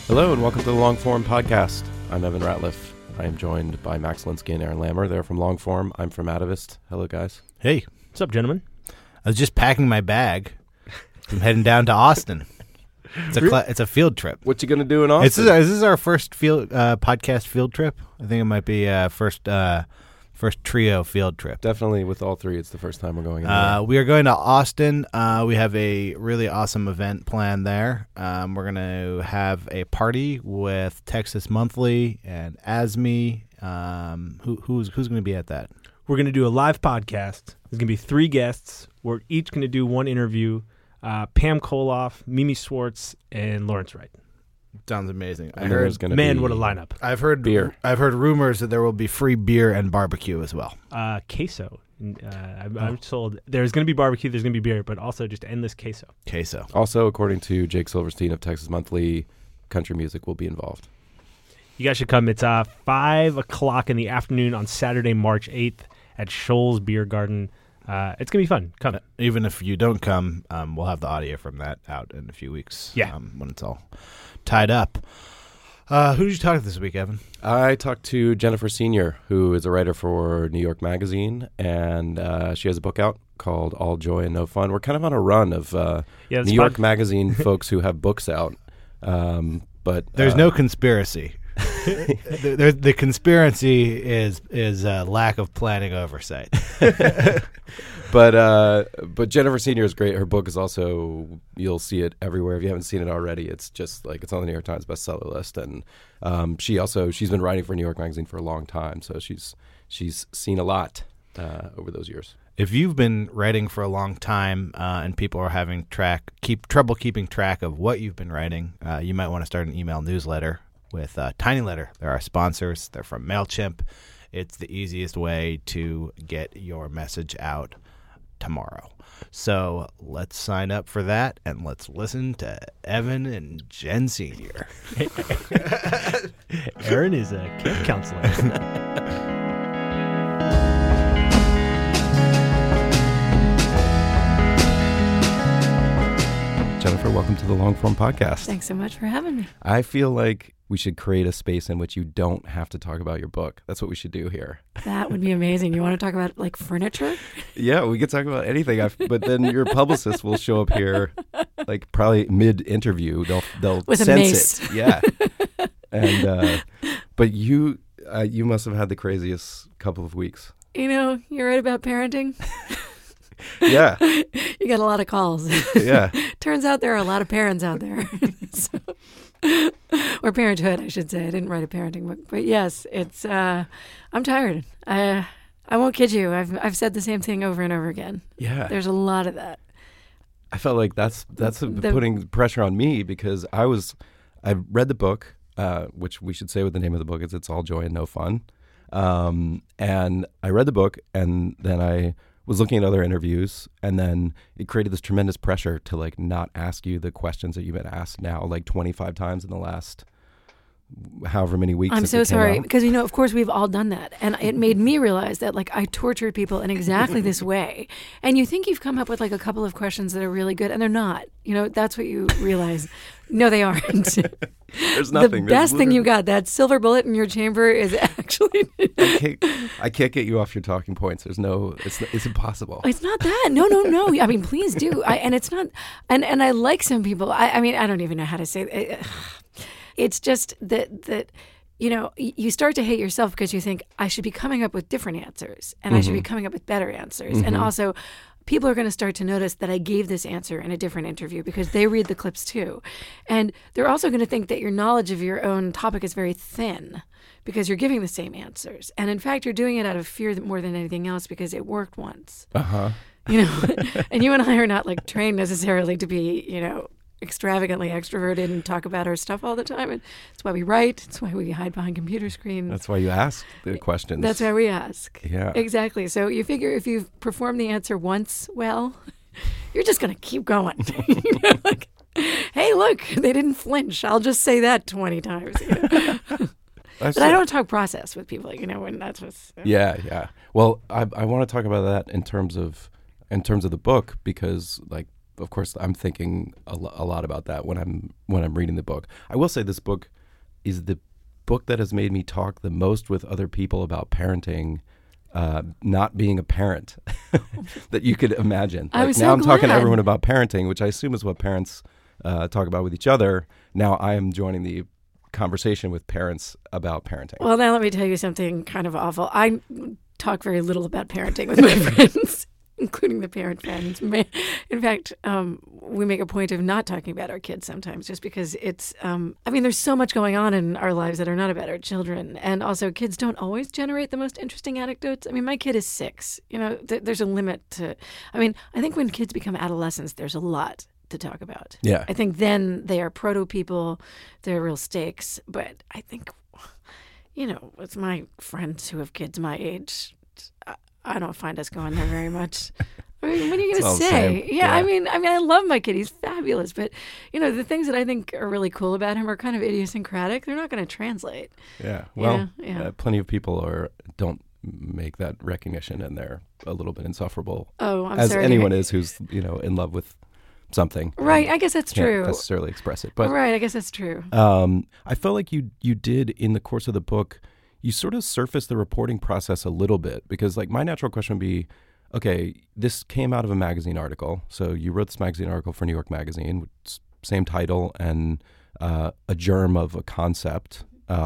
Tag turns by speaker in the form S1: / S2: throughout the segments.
S1: Hello and welcome to the Longform Podcast. I'm Evan Ratliff. I am joined by Max Linsky and Aaron Lammer. They're from Longform. I'm from Atavist. Hello, guys.
S2: Hey.
S3: What's up, gentlemen?
S2: I was just packing my bag. I'm heading down to Austin. It's a field trip.
S1: What you going to do in Austin?
S2: Is this our first podcast field trip? I think it might be first trio field trip.
S1: Definitely with all three, it's the first time we're going anywhere.
S2: We are going to Austin. We have a really awesome event planned there. We're going to have a party with Texas Monthly and ASME. Who's going to be at that?
S3: We're going to do a live podcast. There's going to be 3 guests. We're each going to do one interview. Pam Koloff, Mimi Swartz, and Lawrence Wright.
S2: Sounds amazing.
S1: I heard
S3: what a lineup.
S2: I've heard
S1: beer.
S2: I've heard rumors that there will be free beer and barbecue as well.
S3: Queso. I'm told there's going to be barbecue, there's going to be beer, but also just endless queso.
S2: Queso.
S1: Also, according to Jake Silverstein of Texas Monthly, country music will be involved.
S3: You guys should come. It's 5 o'clock in the afternoon on Saturday, March 8th at Shoals Beer Garden. It's going to be fun. Come.
S2: Even if you don't come, we'll have the audio from that out in a few weeks.
S3: Yeah.
S2: When it's all tied up. Who did you talk to this week, Evan?
S1: I talked to Jennifer Senior, who is a writer for New York Magazine, and she has a book out called All Joy and No Fun. We're kind of on a run of New York Magazine folks who have books out. But
S2: there's no conspiracy. The conspiracy is lack of planning oversight.
S1: But Jennifer Senior is great. Her book is also, you'll see it everywhere. If you haven't seen it already, it's just like it's on the New York Times bestseller list. And she's been writing for New York Magazine for a long time, so she's seen a lot over those years.
S2: If you've been writing for a long time and people are having trouble keeping track of what you've been writing, you might want to start an email newsletter with TinyLetter. They're our sponsors. They're from MailChimp. It's the easiest way to get your message out tomorrow. So let's sign up for that and let's listen to Evan and Jen Senior.
S3: Aaron is a camp counselor.
S1: Jennifer, welcome to the Longform Podcast.
S4: Thanks so much for having me.
S1: I feel like we should create a space in which you don't have to talk about your book. That's what we should do here.
S4: That would be amazing. You want to talk about like furniture?
S1: Yeah, we could talk about anything. But then your publicist will show up here, like probably mid-interview. They'll
S4: with
S1: sense
S4: a mace.
S1: it. Yeah. And but you must have had the craziest couple of weeks.
S4: You know, you're right about parenting.
S1: Yeah.
S4: You got a lot of calls.
S1: Yeah.
S4: Turns out there are a lot of parents out there. Or parenthood, I should say. I didn't write a parenting book. But yes, it's I'm tired. I won't kid you. I've said the same thing over and over again.
S1: Yeah.
S4: There's a lot of that.
S1: I felt like that's putting pressure on me because I read the book, which we should say what the name of the book is. It's All Joy and No Fun. And I read the book and then I was looking at other interviews, and then it created this tremendous pressure to like not ask you the questions that you've been asked now like 25 times in the last however many weeks.
S4: I'm so sorry because, you know, of course we've all done that. And it made me realize that like I tortured people in exactly this way. And you think you've come up with like a couple of questions that are really good and they're not. You know, that's what you realize. No, they aren't.
S1: There's nothing.
S4: The best thing you got, that silver bullet in your chamber is actually...
S1: I can't get you off your talking points. It's impossible.
S4: It's not that. No. I mean, please do. And it's not... And I like some people. I mean, I don't even know how to say it. It's just that, you know, you start to hate yourself because you think, I should be coming up with different answers. And I should be coming up with better answers. And also... people are going to start to notice that I gave this answer in a different interview because they read the clips too. And they're also going to think that your knowledge of your own topic is very thin because you're giving the same answers. And in fact, you're doing it out of fear more than anything else because it worked once.
S1: Uh-huh.
S4: You know, and you and I are not like trained necessarily to be, you know, extravagantly extroverted and talk about our stuff all the time. And it's why we write. It's why we hide behind computer screens.
S1: That's why you ask the questions.
S4: That's why we ask.
S1: Yeah.
S4: Exactly. So you figure if you've performed the answer once well, you're just going to keep going. You know, like, hey, look, they didn't flinch. I'll just say that 20 times. You know? But I don't talk process with people, you know, when that's what's...
S1: Yeah. Well, I want to talk about that in terms of the book because, like, of course, I'm thinking a lot about that when I'm reading the book. I will say this book is the book that has made me talk the most with other people about parenting, not being a parent, that you could imagine.
S4: I was
S1: now
S4: so
S1: I'm talking to
S4: glad.
S1: everyone about parenting, which I assume is what parents talk about with each other. Now I am joining the conversation with parents about parenting.
S4: Well, now let me tell you something kind of awful. I talk very little about parenting with my friends, including the parent friends. In fact, we make a point of not talking about our kids sometimes just because it's, there's so much going on in our lives that are not about our children. And also, kids don't always generate the most interesting anecdotes. I mean, my kid is 6. There's a limit to, I think when kids become adolescents, there's a lot to talk about.
S1: Yeah.
S4: I think then they are proto people, they're real stakes. But I think, with my friends who have kids my age, I don't find us going there very much. I mean, what are you going to say? Yeah, I mean, I love my kid. He's fabulous. But, the things that I think are really cool about him are kind of idiosyncratic. They're not going to translate.
S1: Yeah. Well,
S4: Yeah.
S1: Plenty of people don't make that recognition, and they're a little bit insufferable.
S4: Oh, I'm
S1: as
S4: sorry.
S1: anyone is who's, in love with something.
S4: Right. I guess that's
S1: Can't
S4: true.
S1: necessarily express it. But
S4: Right. I guess that's true.
S1: I felt like you did, in the course of the book, you sort of surfaced the reporting process a little bit, because like my natural question would be, okay, this came out of a magazine article. So you wrote this magazine article for New York Magazine, which, same title and a germ of a concept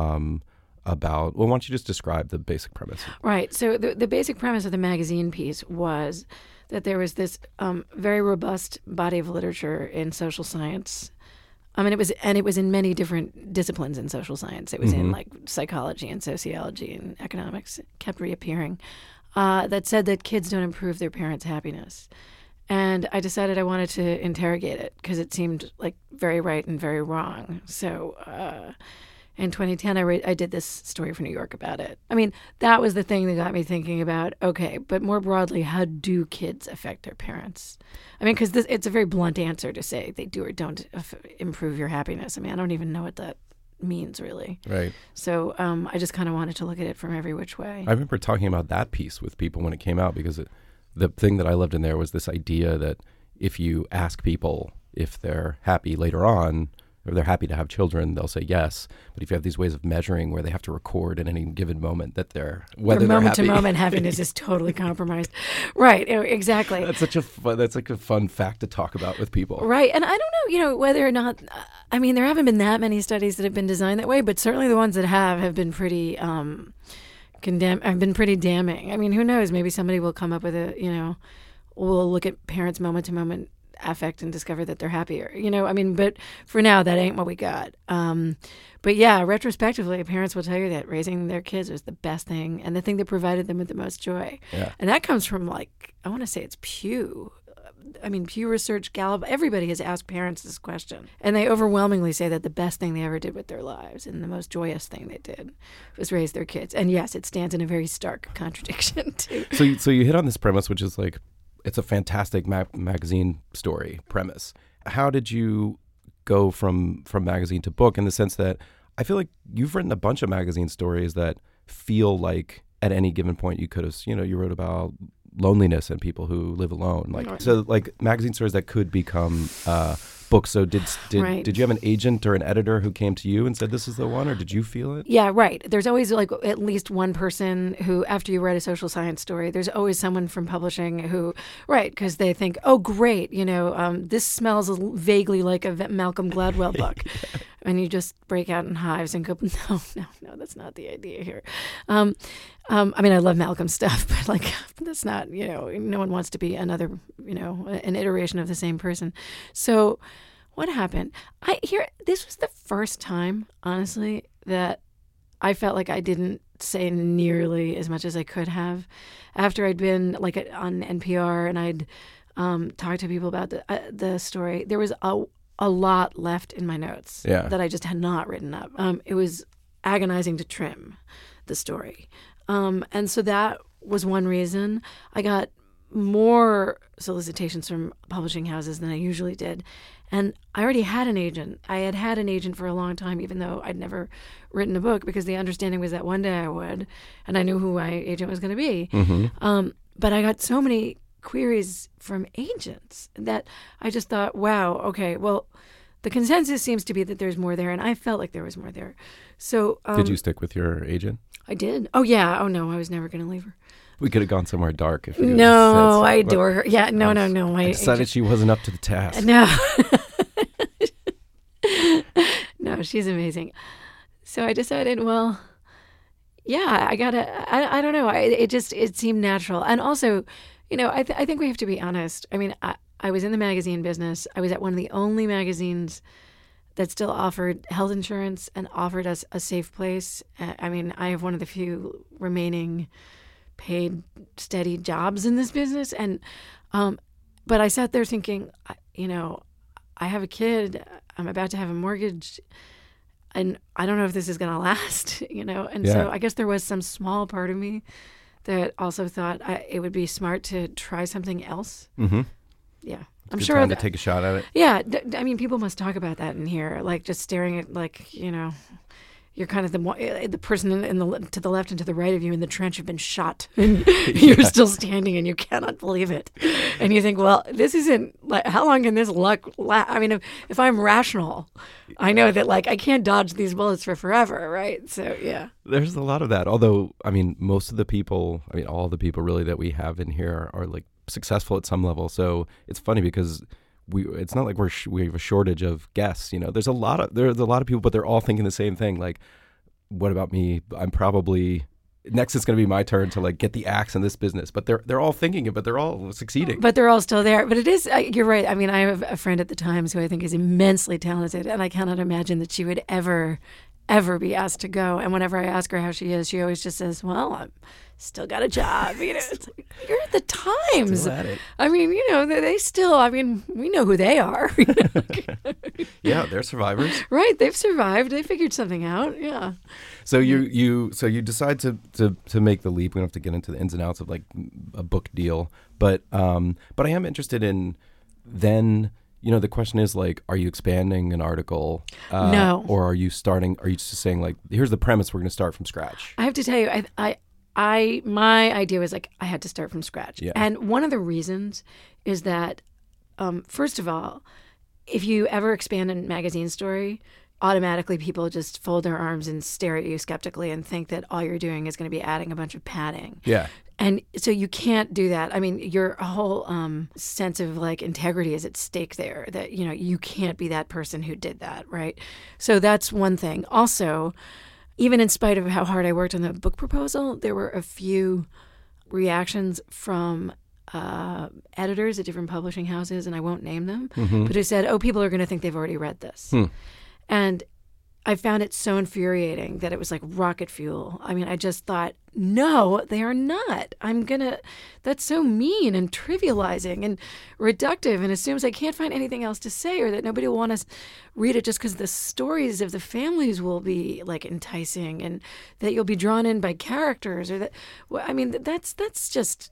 S1: about, well, why don't you just describe the basic premise?
S4: Right. So the basic premise of the magazine piece was that there was this very robust body of literature in social science. It was in many different disciplines in social science. It was in like psychology and sociology and economics. It kept reappearing. That said that kids don't improve their parents' happiness. And I decided I wanted to interrogate it because it seemed like very right and very wrong. So in 2010, I did this story for New York about it. I mean, that was the thing that got me thinking about, okay, but more broadly, how do kids affect their parents? I mean, because it's a very blunt answer to say they do or don't improve your happiness. I mean, I don't even know what that means, really.
S1: Right.
S4: So I just kind of wanted to look at it from every which way.
S1: I remember talking about that piece with people when it came out, because the thing that I loved in there was this idea that if you ask people if they're happy later on, or they're happy to have children, they'll say yes. But if you have these ways of measuring where they have to record at any given moment that whether they're happy.
S4: Moment-to-moment happiness is totally compromised. Right, exactly.
S1: That's like a fun fact to talk about with people.
S4: Right, and I don't know, whether or not, there haven't been that many studies that have been designed that way, but certainly the ones that have been pretty have been pretty damning. I mean, who knows? Maybe somebody will come up with we'll look at parents' moment-to-moment affect and discover that they're happier, but for now that ain't what we got. But yeah, retrospectively, parents will tell you that raising their kids was the best thing and the thing that provided them with the most joy.
S1: Yeah.
S4: And that comes from I want to say it's Pew. Pew Research, Gallup, everybody has asked parents this question. And they overwhelmingly say that the best thing they ever did with their lives and the most joyous thing they did was raise their kids. And yes, it stands in a very stark contradiction to.
S1: So you hit on this premise, which is like, it's a fantastic magazine story premise. How did you go from magazine to book, in the sense that I feel like you've written a bunch of magazine stories that feel like at any given point you could have, you wrote about loneliness and people who live alone. So magazine stories that could become books. So did you have an agent or an editor who came to you and said this is the one, or did you feel it?
S4: Yeah, right. There's always at least one person who, after you write a social science story, there's always someone from publishing who, right, because they think, oh, great, this smells vaguely like a Malcolm Gladwell book. Yeah. And you just break out in hives and go, no, that's not the idea here. I love Malcolm's stuff, but that's not, no one wants to be another, an iteration of the same person. So what happened? This was the first time, honestly, that I felt like I didn't say nearly as much as I could have. After I'd been on NPR and I'd talked to people about the story, there was a lot left in my notes that I just had not written up. It was agonizing to trim the story. And so that was one reason. I got more solicitations from publishing houses than I usually did. And I already had an agent. I had had an agent for a long time, even though I'd never written a book, because the understanding was that one day I would, and I knew who my agent was going to be. Mm-hmm. But I got so many queries from agents that I just thought, wow, okay, well, the consensus seems to be that there's more there, and I felt like there was more there. So
S1: did you stick with your agent?
S4: I did. Oh yeah. Oh no, I was never going to leave her.
S1: We could have gone somewhere dark if you
S4: No, I adore her. Yeah, no.
S1: I decided she wasn't up to the task.
S4: No. No, she's amazing. So I decided, well, yeah, I don't know. It seemed natural. And also, I think we have to be honest. I mean, I was in the magazine business. I was at one of the only magazines that still offered health insurance and offered us a safe place. I mean, I have one of the few remaining paid steady jobs in this business. And, but I sat there thinking, I have a kid, I'm about to have a mortgage, and I don't know if this is going to last, And so I guess there was some small part of me that also thought it would be smart to try something else.
S1: Mm-hmm.
S4: Yeah.
S1: I'm sure time to take a shot at it.
S4: Yeah. I mean, people must talk about that in here, like just staring at, you're kind of the person to the left and to the right of you in the trench have been shot, and you're still standing, and you cannot believe it. And you think, well, this isn't how long can this luck last? I mean, if I'm rational, I know that I can't dodge these bullets for forever, right? So yeah,
S1: there's a lot of that. Although, I mean, most of the people, all the people really that we have in here are successful at some level. So it's funny because it's not like we have a shortage of guests. There's a lot of people, but they're all thinking the same thing. Like, what about me? I'm probably next. It's going to be my turn to get the axe in this business. But they're all thinking it, but they're all succeeding.
S4: But they're all still there. But it is. You're right. I mean, I have a friend at the Times who I think is immensely talented, and I cannot imagine that she would ever be asked to go. And whenever I ask her how she is, she always just says, "Well, I'm still got a job." It's you're at the Times.
S1: Still at it.
S4: I mean, they still. I mean, we know who they are.
S1: Yeah, they're survivors.
S4: Right, they've survived. They figured something out. Yeah.
S1: So you decide to make the leap. We don't have to get into the ins and outs of a book deal, but I am interested in then. The question is are you expanding an article?
S4: No.
S1: Or are you just saying here's the premise, we're going to start from scratch?
S4: I have to tell you, my idea was I had to start from scratch.
S1: Yeah.
S4: And one of the reasons is that, first of all, if you ever expand a magazine story, automatically people just fold their arms and stare at you skeptically and think that all you're doing is going to be adding a bunch of padding.
S1: Yeah.
S4: And so you can't do that. I mean, your whole sense of integrity is at stake there, that, you can't be that person who did that, right? So that's one thing. Also, even in spite of how hard I worked on the book proposal, there were a few reactions from editors at different publishing houses, and I won't name them, but who said, people are going to think they've already read this. And I found it so infuriating that it was like rocket fuel. I mean, I just thought, no, they are not. That's so mean and trivializing and reductive and assumes I can't find anything else to say, or that nobody will want to read it just because the stories of the families will be enticing, and that you'll be drawn in by characters, or that, that's just,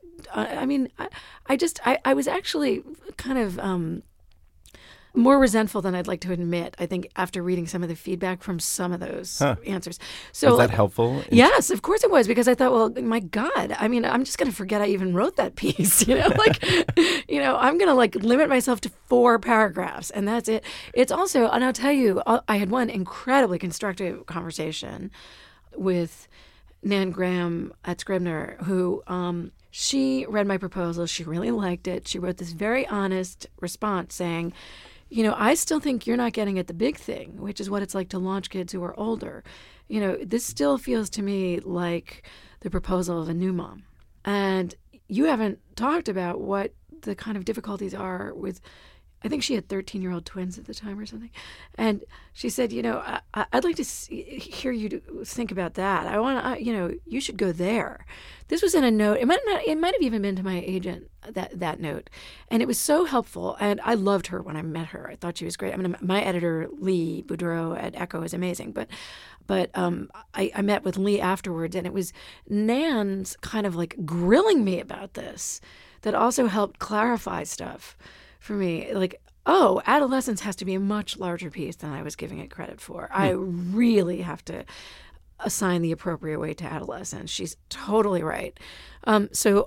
S4: I was actually kind of, more resentful than I'd like to admit, I think, after reading some of the feedback from some of those answers. So
S1: was that helpful?
S4: Yes, of course it was, because I thought, well, my God, I mean, I'm just going to forget I even wrote that piece, I'm going to limit myself to 4 paragraphs, and that's it. It's also, and I'll tell you, I had one incredibly constructive conversation with Nan Graham at Scribner, who she read my proposal. She really liked it. She wrote this very honest response saying, I still think you're not getting at the big thing, which is what it's like to launch kids who are older. This still feels to me like the proposal of a new mom. And you haven't talked about what the kind of difficulties are with, I think she had 13-year-old twins at the time or something. And she said, I'd like to hear you think about that. I want to, you should go there. This was in a note. It might have even been to my agent, that note. And it was so helpful. And I loved her when I met her. I thought she was great. I mean, my editor, Lee Boudreau at Echo, is amazing. But I met with Lee afterwards, and it was Nan's kind of grilling me about this that also helped clarify stuff for me. Adolescence has to be a much larger piece than I was giving it credit for. I really have to assign the appropriate weight to adolescence. She's totally right. So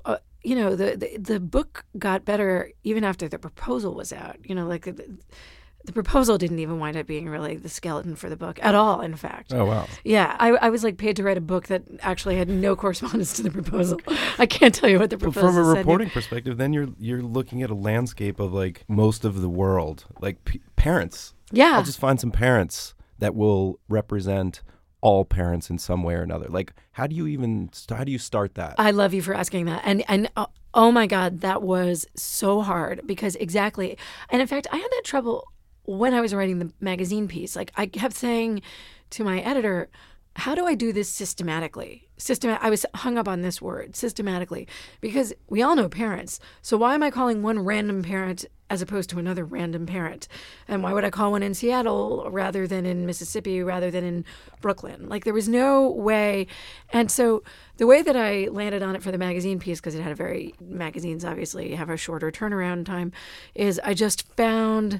S4: you know, the book got better even after the proposal was out. You know, like the proposal didn't even wind up being really the skeleton for the book at all, in fact.
S1: Oh, wow.
S4: Yeah, I was like paid to write a book that actually had no correspondence to the proposal. I can't tell you what the
S1: But
S4: proposal
S1: from a
S4: said.
S1: reporting perspective, then you're looking at a landscape of like most of the world, like parents.
S4: Yeah.
S1: I'll just find some parents that will represent all parents in some way or another. Like, how do you start that?
S4: I love you for asking that. And oh my God, that was so hard because exactly. And in fact, I had that trouble when I was writing the magazine piece. Like I kept saying to my editor, how do I do this systematically? I was hung up on this word, systematically, because we all know parents. So why am I calling one random parent as opposed to another random parent? And why would I call one in Seattle rather than in Mississippi, rather than in Brooklyn? Like there was no way. And so the way that I landed on it for the magazine piece, because magazines obviously have a shorter turnaround time, is I just found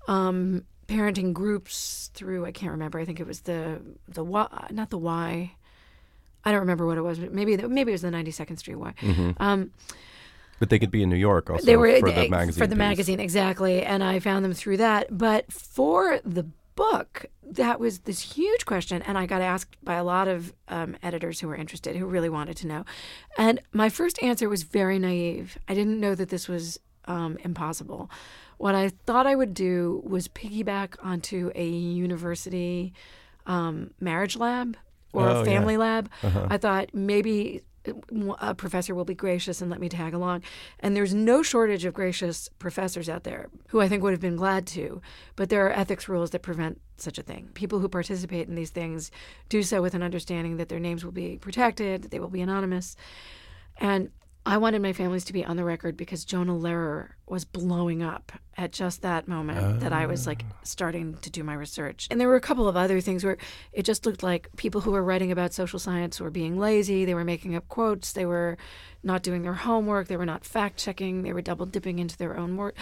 S4: parenting groups through, I can't remember, I think it was the not the Y. I don't remember what it was. But maybe it was the 92nd Street Y.
S1: Mm-hmm. But they could be in New York also
S4: they were,
S1: for the magazine.
S4: For the
S1: piece.
S4: magazine, exactly. And I found them through that. But for the book, that was this huge question. And I got asked by a lot of editors who were interested, who really wanted to know. And my first answer was very naive. I didn't know that this was impossible. What I thought I would do was piggyback onto a university marriage lab or a family lab. Uh-huh. I thought maybe a professor will be gracious and let me tag along. And there's no shortage of gracious professors out there who I think would have been glad to. But there are ethics rules that prevent such a thing. People who participate in these things do so with an understanding that their names will be protected, that they will be anonymous. And I wanted my families to be on the record because Jonah Lehrer was blowing up at just that moment that I was like starting to do my research. And there were a couple of other things where it just looked like people who were writing about social science were being lazy. They were making up quotes. They were not doing their homework. They were not fact checking. They were double dipping into their own work.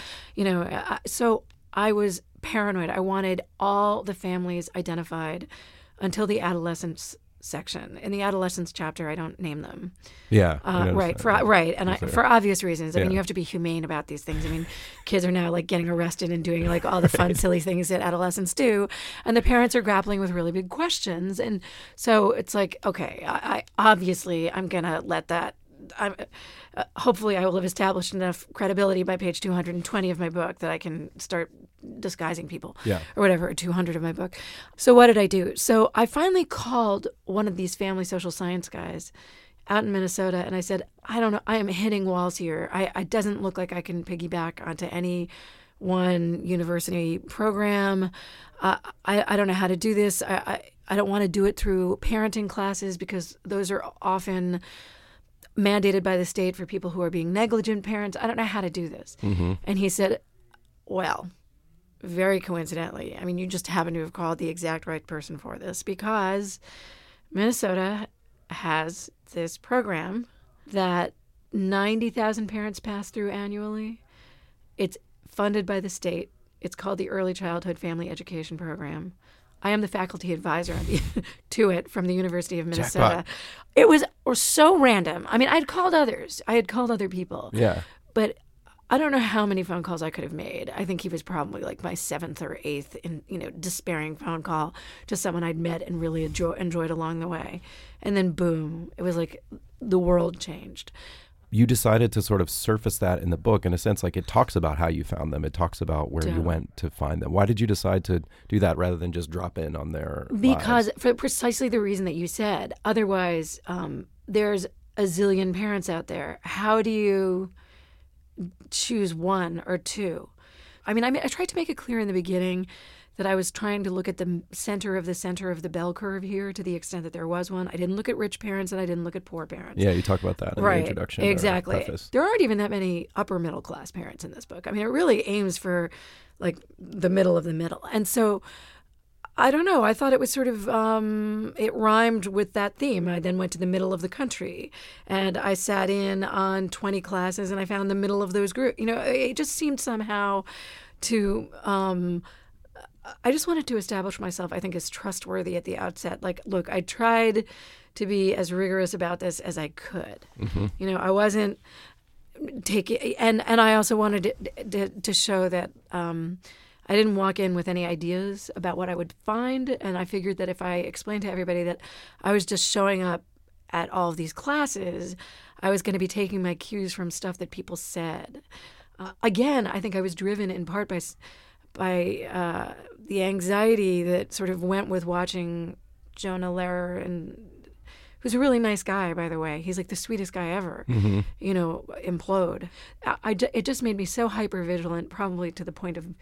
S4: So I was paranoid. I wanted all the families identified until the adolescence section. In the adolescence chapter, I don't name them.
S1: Yeah.
S4: Right. For obvious reasons. I mean, you have to be humane about these things. I mean, kids are now like getting arrested and doing like all the fun, silly things that adolescents do. And the parents are grappling with really big questions. And so it's like, okay, I'm going to let that. Hopefully I will have established enough credibility by page 220 of my book that I can start disguising people or whatever, or 200 of my book. So what did I do? So I finally called one of these family social science guys out in Minnesota, and I said, I don't know, I am hitting walls here. It doesn't look like I can piggyback onto any one university program. I don't know how to do this. I don't want to do it through parenting classes because those are often mandated by the state for people who are being negligent parents. I don't know how to do this. Mm-hmm. And he said, well, very coincidentally, I mean, you just happen to have called the exact right person for this because Minnesota has this program that 90,000 parents pass through annually. It's funded by the state. It's called the Early Childhood Family Education Program. I am the faculty advisor to it from the University of Minnesota.
S1: Jackpot.
S4: It was so random. I mean, I had called other people.
S1: Yeah.
S4: But I don't know how many phone calls I could have made. I think he was probably like my 7th or 8th despairing phone call to someone I'd met and really enjoyed along the way. And then boom, it was like the world changed.
S1: You decided to sort of surface that in the book in a sense, like it talks about how you found them. It talks about where you went to find them. Why did you decide to do that rather than just drop in on their
S4: Because
S1: lives?
S4: for precisely the reason that you said. Otherwise, there's a zillion parents out there. How do you choose one or two? I tried to make it clear in the beginning that I was trying to look at the center of the bell curve here to the extent that there was one. I didn't look at rich parents and I didn't look at poor parents.
S1: Yeah, you talk about that in the introduction.
S4: Exactly.
S1: Or preface.
S4: There aren't even that many upper middle class parents in this book. I mean, it really aims for like the middle of the middle. And so I don't know. I thought it was sort of, it rhymed with that theme. I then went to the middle of the country and I sat in on 20 classes and I found the middle of those groups. It just seemed somehow to, I just wanted to establish myself, I think, as trustworthy at the outset. Like, look, I tried to be as rigorous about this as I could. Mm-hmm. I wasn't take it, and I also wanted to show that I didn't walk in with any ideas about what I would find, and I figured that if I explained to everybody that I was just showing up at all of these classes, I was going to be taking my cues from stuff that people said. Again, I think I was driven in part by the anxiety that sort of went with watching Jonah Lehrer, and who's a really nice guy, by the way. He's like the sweetest guy ever, implode. It just made me so hyper-vigilant, probably to the point of,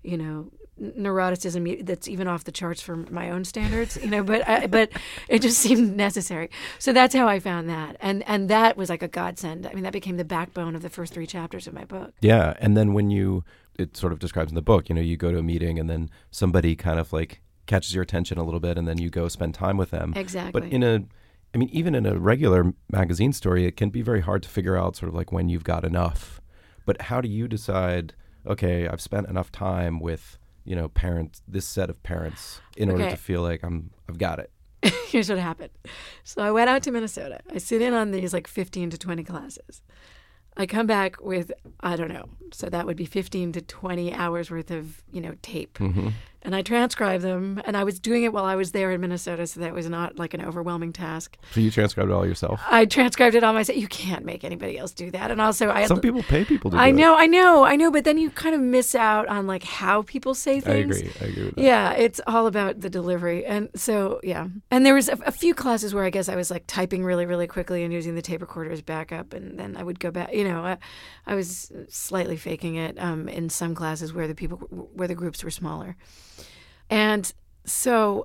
S4: neuroticism that's even off the charts for my own standards, but it just seemed necessary. So that's how I found that. And that was like a godsend. I mean, that became the backbone of the first 3 chapters of my book.
S1: Yeah. And then it sort of describes in the book, you go to a meeting and then somebody kind of like catches your attention a little bit and then you go spend time with them.
S4: Exactly.
S1: But even in a regular magazine story, it can be very hard to figure out sort of like when you've got enough. But how do you decide, okay, I've spent enough time with, this set of parents in order to feel like I've got it?
S4: Here's what happened. So I went out to Minnesota. I sit in on these like 15 to 20 classes. I come back with, I don't know, so that would be 15 to 20 hours worth of, tape.
S1: Mm-hmm.
S4: And I transcribed them, and I was doing it while I was there in Minnesota, so that was not like an overwhelming task.
S1: So you transcribed it all yourself?
S4: I transcribed it all myself. You can't make anybody else do that. And also,
S1: some people pay people to do
S4: it. I know, but then you kind of miss out on like how people say things.
S1: I agree with that.
S4: Yeah, it's all about the delivery. And so, yeah. And there was a few classes where I guess I was like typing really, really quickly and using the tape recorder as backup, and then I would go back. I was slightly faking it in some classes where the groups were smaller. And so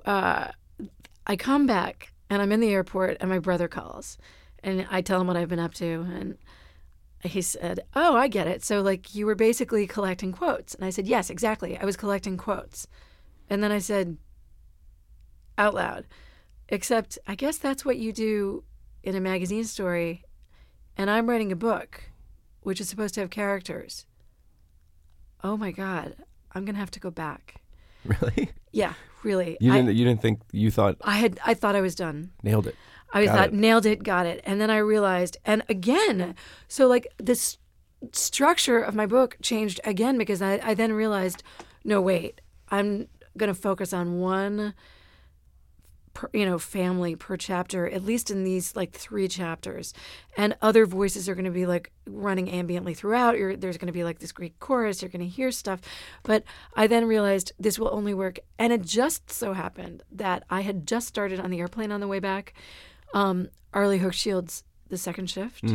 S4: I come back and I'm in the airport and my brother calls and I tell him what I've been up to. And he said, "Oh, I get it. So like you were basically collecting quotes." And I said, "Yes, exactly. I was collecting quotes." And then I said out loud, "Except I guess that's what you do in a magazine story. And I'm writing a book, which is supposed to have characters. Oh my God, I'm going to have to go back."
S1: Really?
S4: Yeah, really.
S1: You didn't think, you thought?
S4: I thought I was done.
S1: Nailed it.
S4: Nailed it, got it. And then I realized, and again, so like this structure of my book changed again because I then realized, no, wait, I'm going to focus on one family per chapter, at least in these like 3 chapters, and other voices are going to be like running ambiently throughout. There's going to be like this Greek chorus. You're going to hear stuff. But I then realized this will only work. And it just so happened that I had just started on the airplane on the way back, Arlie Hochschild's The Second Shift,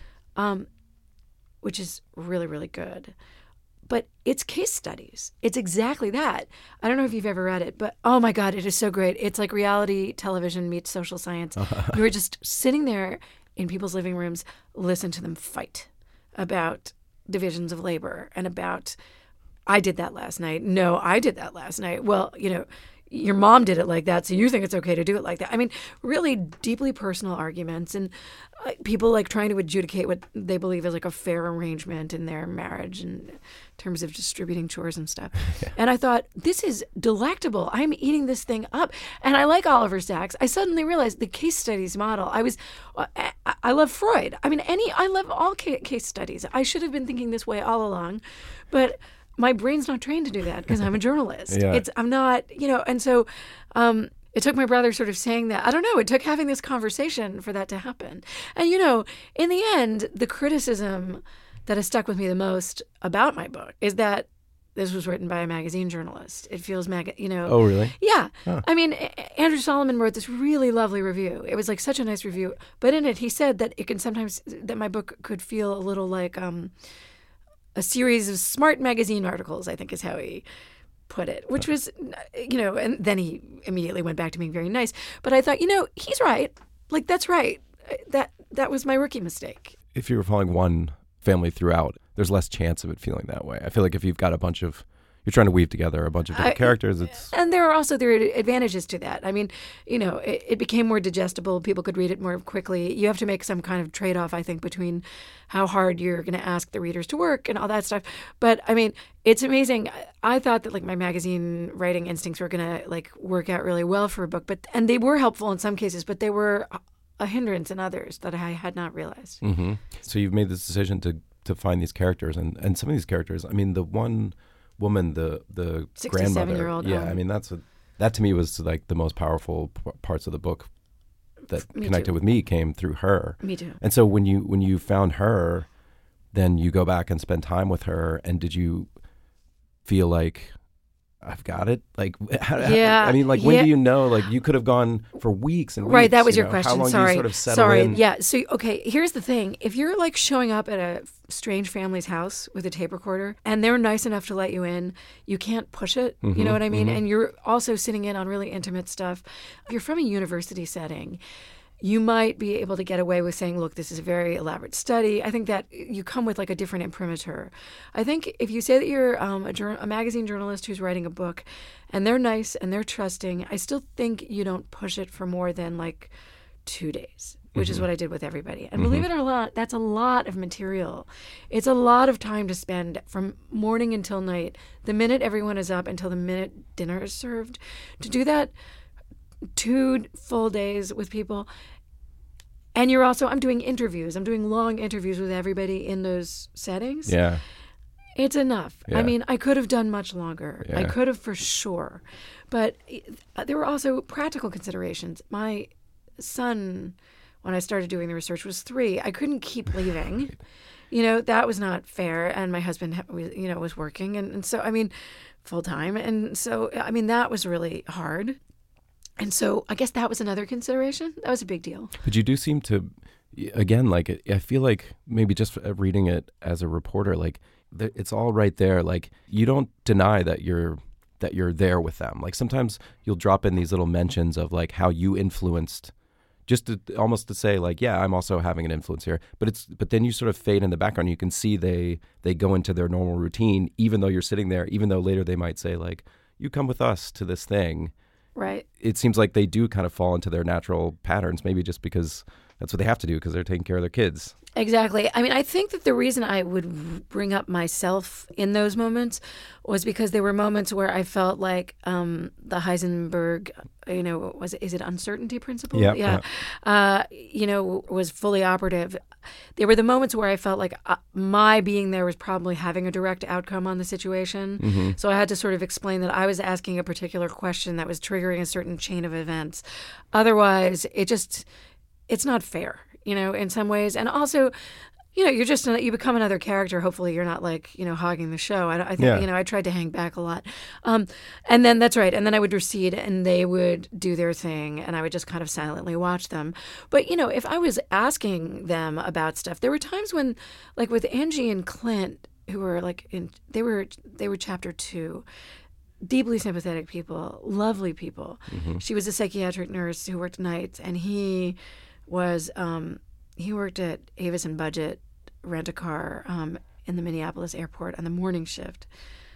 S4: which is really, really good. But it's case studies. It's exactly that. I don't know if you've ever read it, but oh my God, it is so great. It's like reality television meets social science. You were just sitting there in people's living rooms, listen to them fight about divisions of labor and about, I did that last night. No, I did that last night. Well, your mom did it like that, so you think it's okay to do it like that. I mean, really deeply personal arguments and people like trying to adjudicate what they believe is like a fair arrangement in their marriage in terms of distributing chores and stuff. Yeah. And I thought, this is delectable. I'm eating this thing up. And I like Oliver Sacks. I suddenly realized the case studies model. I love Freud. I mean, I love all case studies. I should have been thinking this way all along, but my brain's not trained to do that because I'm a journalist.
S1: Yeah.
S4: I'm not, and so it took my brother sort of saying that. I don't know. It took having this conversation for that to happen. And, in the end, the criticism that has stuck with me the most about my book is that this was written by a magazine journalist. It feels
S1: Oh, really?
S4: Yeah.
S1: Huh.
S4: I mean, Andrew Solomon wrote this really lovely review. It was like such a nice review. But in it, he said that it can sometimes, that my book could feel a little like a series of smart magazine articles, I think is how he put it, which was, and then he immediately went back to being very nice. But I thought, he's right. Like, that's right. That was my rookie mistake.
S1: If you were following one family throughout, there's less chance of it feeling that way. I feel like if you've got you're trying to weave together a bunch of different characters,
S4: and there are advantages to that. I mean, it became more digestible. People could read it more quickly. You have to make some kind of trade-off, I think, between how hard you're going to ask the readers to work and all that stuff. But I mean, it's amazing. I thought that like my magazine writing instincts were going to like work out really well for a book, and they were helpful in some cases, but they were a hindrance in others that I had not realized.
S1: Mm-hmm. So you've made this decision to find these characters, and some of these characters. I mean, the one woman, the grandmother.
S4: 67-year-old.
S1: Yeah, I mean that to me was like the most powerful parts of the book that connected with me came through her.
S4: Me too.
S1: And so when you found her, then you go back and spend time with her. And did you feel like, I've got it? Like,
S4: Yeah.
S1: I mean, like, when do you know? Like, you could have gone for weeks and weeks.
S4: Right, that was your
S1: know?
S4: question.
S1: How long
S4: Sorry.
S1: do you sort of settle in?
S4: Yeah. So, okay, here's the thing. If you're like showing up at a strange family's house with a tape recorder and they're nice enough to let you in, you can't push it. You know what I mean? And you're also sitting in on really intimate stuff. If you're from a university setting, you might be able to get away with saying, look, this is a very elaborate study. I think that you come with like a different imprimatur. I think if you say that you're a magazine journalist who's writing a book and they're nice and they're trusting, I still think you don't push it for more than like 2 days, which is what I did with everybody. And believe it or not, that's a lot of material. It's a lot of time to spend from morning until night, the minute everyone is up until the minute dinner is served. To do that 2 full days with people. And I'm doing interviews. I'm doing long interviews with everybody in those settings.
S1: Yeah.
S4: It's enough.
S1: Yeah.
S4: I mean, I could have done much longer.
S1: Yeah.
S4: I could have for sure. But there were also practical considerations. My son, when I started doing the research, was 3. I couldn't keep leaving. That was not fair. And my husband, was working. And so, I mean, full time. And so, I mean, that was really hard. And so I guess that was another consideration. That was a big deal.
S1: But you do seem to, again, like, I feel like maybe just reading it as a reporter, like, it's all right there. Like, you don't deny that you're there with them. Like, sometimes you'll drop in these little mentions of like how you influenced, just almost to say like, yeah, I'm also having an influence here. But then you sort of fade in the background. You can see they go into their normal routine, even though you're sitting there, even though later they might say like, you come with us to this thing.
S4: Right.
S1: It seems like they do kind of fall into their natural patterns, maybe just because that's what they have to do because they're taking care of their kids.
S4: Exactly. I mean, I think that the reason I would bring up myself in those moments was because there were moments where I felt like the Heisenberg, is it uncertainty principle?
S1: Yeah.
S4: Was fully operative. There were the moments where I felt like my being there was probably having a direct outcome on the situation. Mm-hmm. So I had to sort of explain that I was asking a particular question that was triggering a certain chain of events. Otherwise, it's not fair, in some ways. And also, you become another character. Hopefully you're not like, hogging the show. I think, I tried to hang back a lot. And then that's right. And then I would recede and they would do their thing and I would just kind of silently watch them. But, if I was asking them about stuff, there were times when, like with Angie and Clint, who were like, they were chapter 2, deeply sympathetic people, lovely people. Mm-hmm. She was a psychiatric nurse who worked nights and he was he worked at Avis and Budget Rent-A-Car in the Minneapolis airport on the morning shift.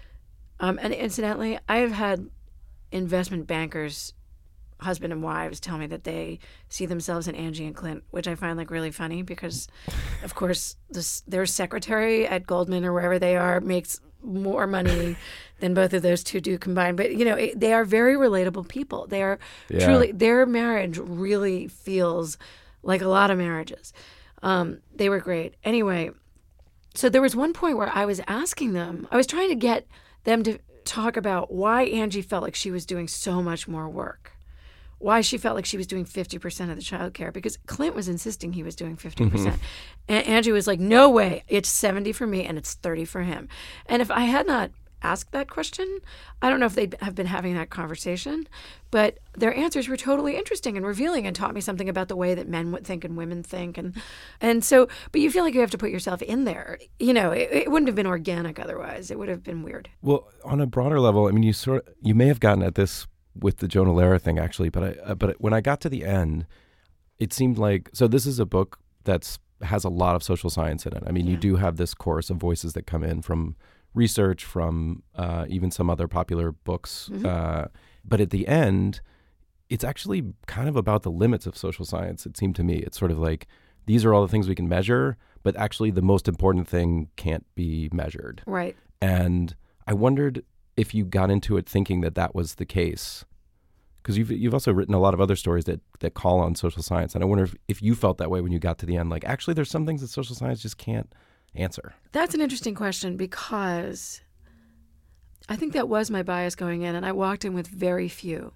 S4: And incidentally, I have had investment bankers, husband and wives, tell me that they see themselves in Angie and Clint, which I find like really funny because, of course, their secretary at Goldman or wherever they are makes more money than both of those two do combined. But, they are very relatable people. They are truly, their marriage really feels like a lot of marriages. They were great. Anyway, so there was one point where I was asking them, I was trying to get them to talk about why Angie felt like she was doing so much more work. Why she felt like she was doing 50% of the childcare, because Clint was insisting he was doing 50%. Mm-hmm. And Angie was like, no way, it's 70 for me and it's 30 for him. And if I had not asked that question, I don't know if they'd have been having that conversation, but their answers were totally interesting and revealing and taught me something about the way that men would think and women think. And so, but you feel like you have to put yourself in there. It wouldn't have been organic otherwise. It would have been weird.
S1: Well, on a broader level, I mean, you may have gotten at this with the Jonah Lehrer thing, actually, but when I got to the end, it seemed like, so this is a book that has a lot of social science in it. I mean, you do have this chorus of voices that come in from research, from even some other popular books. Mm-hmm. But at the end, it's actually kind of about the limits of social science, it seemed to me. It's sort of like, these are all the things we can measure, but actually the most important thing can't be measured.
S4: Right.
S1: And I wondered if you got into it thinking that was the case. because you've also written a lot of other stories that call on social science, and I wonder if you felt that way when you got to the end. Like, actually, there's some things that social science just can't answer.
S4: That's an interesting question, because I think that was my bias going in, and I walked in with very few.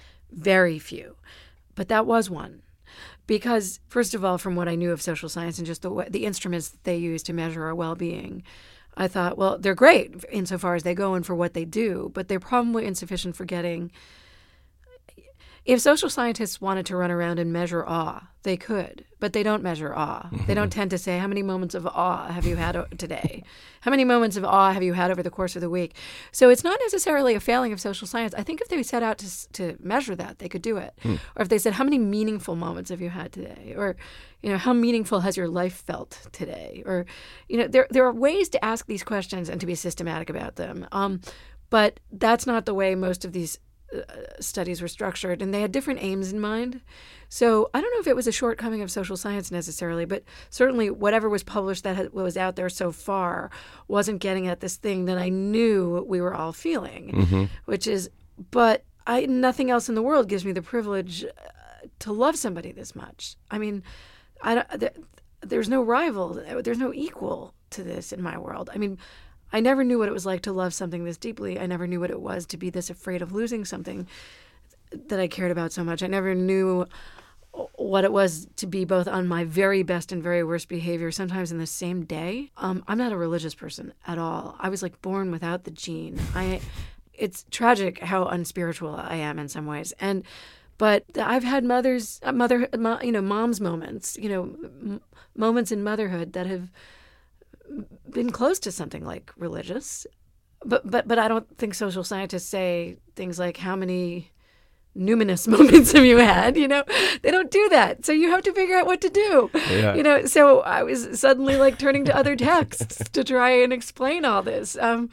S4: But that was one. Because, first of all, from what I knew of social science and just the instruments that they use to measure our well-being, I thought, well, they're great insofar as they go and for what they do, but they're probably insufficient for getting... If social scientists wanted to run around and measure awe, they could, but they don't measure awe. They don't tend to say, how many moments of awe have you had today? How many moments of awe have you had over the course of the week? So it's not necessarily a failing of social science. I think if they set out to measure that, they could do it. Or if they said, how many meaningful moments have you had today? Or, how meaningful has your life felt today? Or, there are ways to ask these questions and to be systematic about them. But that's not the way most of these studies were structured, and they had different aims in mind. So I don't know if it was a shortcoming of social science necessarily, but certainly whatever was published that was out there so far wasn't getting at this thing that I knew we were all feeling, which is, but nothing else in the world gives me the privilege to love somebody this much. I mean, there's no rival, there's no equal to this in my world. I mean, I never knew what it was like to love something this deeply. I never knew what it was to be this afraid of losing something that I cared about so much. I never knew what it was to be both on my very best and very worst behavior, sometimes in the same day. I'm not a religious person at all. I was like born without the gene. It's tragic how unspiritual I am in some ways. But I've had mom's moments, moments in motherhood that have been close to something like religious, but I don't think social scientists say things like, how many numinous moments have you had? They don't do that. So you have to figure out what to do. Yeah. So I was suddenly like turning to other texts to try and explain all this.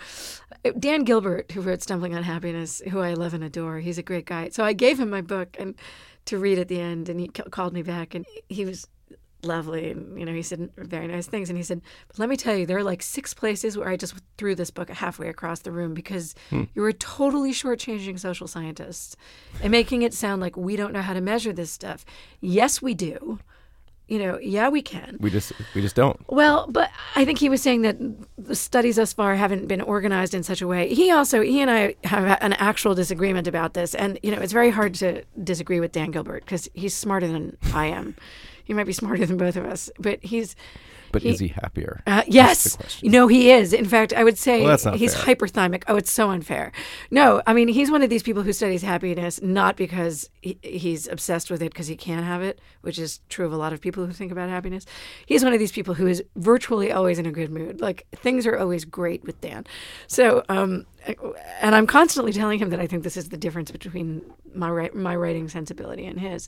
S4: Dan Gilbert, who wrote Stumbling on Happiness, who I love and adore, he's a great guy. So I gave him my book and to read at the end, and he called me back, and he was lovely, and he said very nice things, and he said, but let me tell you, there are like 6 places where I just threw this book halfway across the room because you were totally shortchanging social scientists and making it sound like we don't know how to measure this stuff. Yes, we do. Yeah, we can.
S1: We just don't.
S4: Well, but I think he was saying that the studies thus far haven't been organized in such a way. He and I have an actual disagreement about this, and it's very hard to disagree with Dan Gilbert because he's smarter than I am. He might be smarter than both of us, but is he happier? Yes. He is. In fact, I would say he's hyperthymic. Oh, it's so unfair. No, I mean, he's one of these people who studies happiness not because he's obsessed with it because he can't have it, which is true of a lot of people who think about happiness. He's one of these people who is virtually always in a good mood. Like, things are always great with Dan. So, and I'm constantly telling him that I think this is the difference between my writing sensibility and his.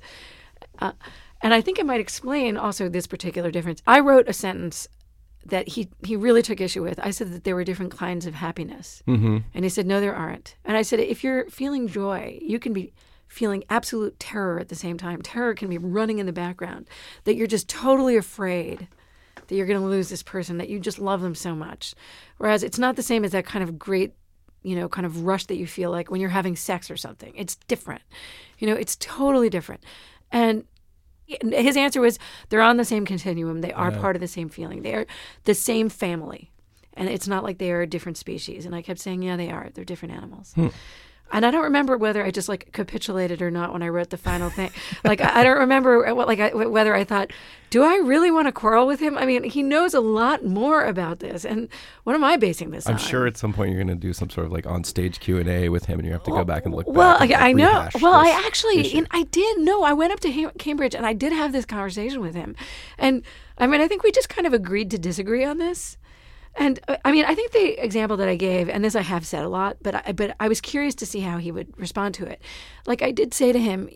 S4: And I think it might explain also this particular difference. I wrote a sentence that he really took issue with. I said that there were different kinds of happiness. And he said, no, there aren't. And I said, if you're feeling joy, you can be feeling absolute terror at the same time. Terror can be running in the background, that you're just totally afraid that you're going to lose this person, that you just love them so much. Whereas it's not the same as that kind of great, kind of rush that you feel like when you're having sex or something. It's different. It's totally different. And his answer was, they're on the same continuum. They are part of the same feeling. They are the same family. And it's not like they are a different species. And I kept saying, yeah, they are. They're different animals. And I don't remember whether I just capitulated or not when I wrote the final thing. I don't remember whether I thought, do I really want to quarrel with him? I mean, he knows a lot more about this. And what am I basing this on?
S1: I'm sure at some point you're going to do some sort of on-stage Q&A with him, and you have to go back and look
S4: back.
S1: And,
S4: I know. Well, I actually, I did. No, I went up to Cambridge, and I did have this conversation with him. And, I mean, I think we just kind of agreed to disagree on this. And I mean, I think the example that I gave, and this I have said a lot, but I was curious to see how he would respond to it. I did say to him,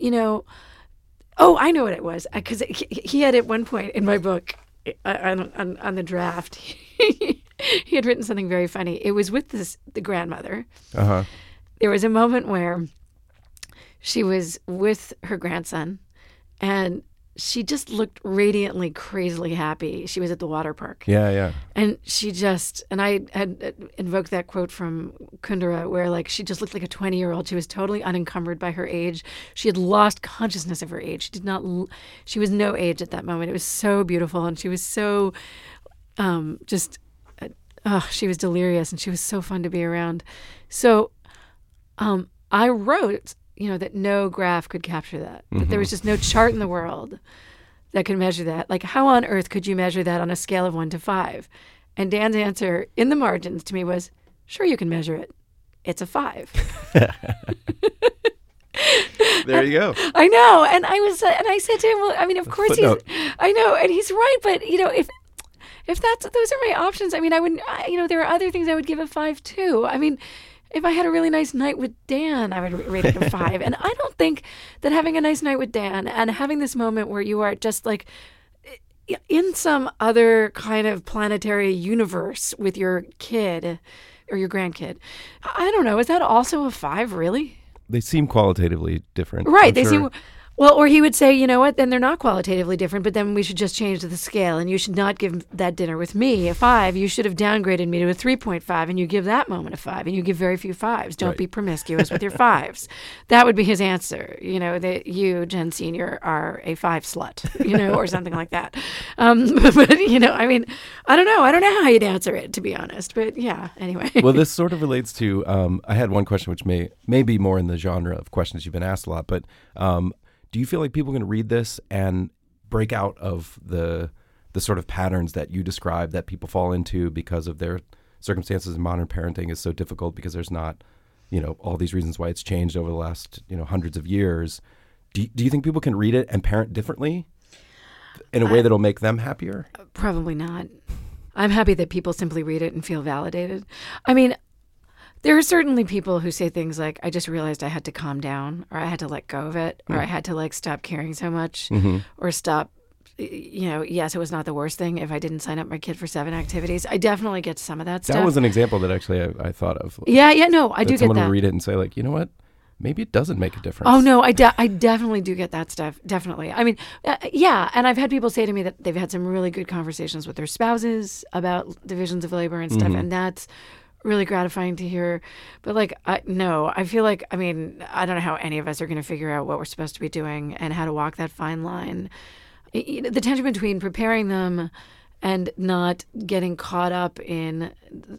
S4: I know what it was, because he had at one point in my book on the draft, he had written something very funny. It was with the grandmother. There was a moment where she was with her grandson, and she just looked radiantly, crazily happy. She was at the water park.
S1: Yeah.
S4: And I had invoked that quote from Kundera where like she just looked like a 20-year-old. She was totally unencumbered by her age. She had lost consciousness of her age. She was no age at that moment. It was so beautiful. And she was so she was delirious and she was so fun to be around. So I wrote, that no graph could capture that. That there was just no chart in the world that could measure that. Like, how on earth could you measure that on a scale of 1 to 5? And Dan's answer in the margins to me was, sure, you can measure it. It's a 5.
S1: There you go.
S4: I know. And I said to him, well, I mean, of course I know. And he's right. But, if those are my options, I mean, I wouldn't, there are other things I would give a 5 too. I mean, if I had a really nice night with Dan, I would rate it a 5. And I don't think that having a nice night with Dan and having this moment where you are just like in some other kind of planetary universe with your kid or your grandkid, I don't know, is that also a 5, really?
S1: They seem qualitatively different.
S4: Right. They seem... Well, or he would say, you know what, then they're not qualitatively different, but then we should just change the scale, and you should not give that dinner with me a 5. You should have downgraded me to a 3.5, and you give that moment a 5, and you give very few 5s. Don't be promiscuous with your 5s. That would be his answer, that you, Jen Sr., are a 5 slut, or something like that. But, I mean, I don't know. I don't know how you'd answer it, to be honest. But, yeah, anyway.
S1: Well, this sort of relates to, I had one question which may be more in the genre of questions you've been asked a lot, but... do you feel like people can read this and break out of the sort of patterns that you describe that people fall into because of their circumstances? In modern parenting is so difficult because there's not, all these reasons why it's changed over the last, hundreds of years. Do you think people can read it and parent differently in a way that'll make them happier?
S4: Probably not. I'm happy that people simply read it and feel validated. I mean, there are certainly people who say things like, I just realized I had to calm down, or I had to let go of it, or I had to stop caring so much, or stop, yes, it was not the worst thing if I didn't sign up my kid for 7 activities. I definitely get some of that stuff.
S1: That was an example that actually I thought of.
S4: Yeah, no, I do get that.
S1: Someone will read it and say like, you know what? Maybe it doesn't make a difference.
S4: Oh, no, I definitely do get that stuff. Definitely. I mean, yeah. And I've had people say to me that they've had some really good conversations with their spouses about divisions of labor and stuff. And that's really gratifying to hear. But I feel like, I mean, I don't know how any of us are going to figure out what we're supposed to be doing and how to walk that fine line. The tension between preparing them and not getting caught up in the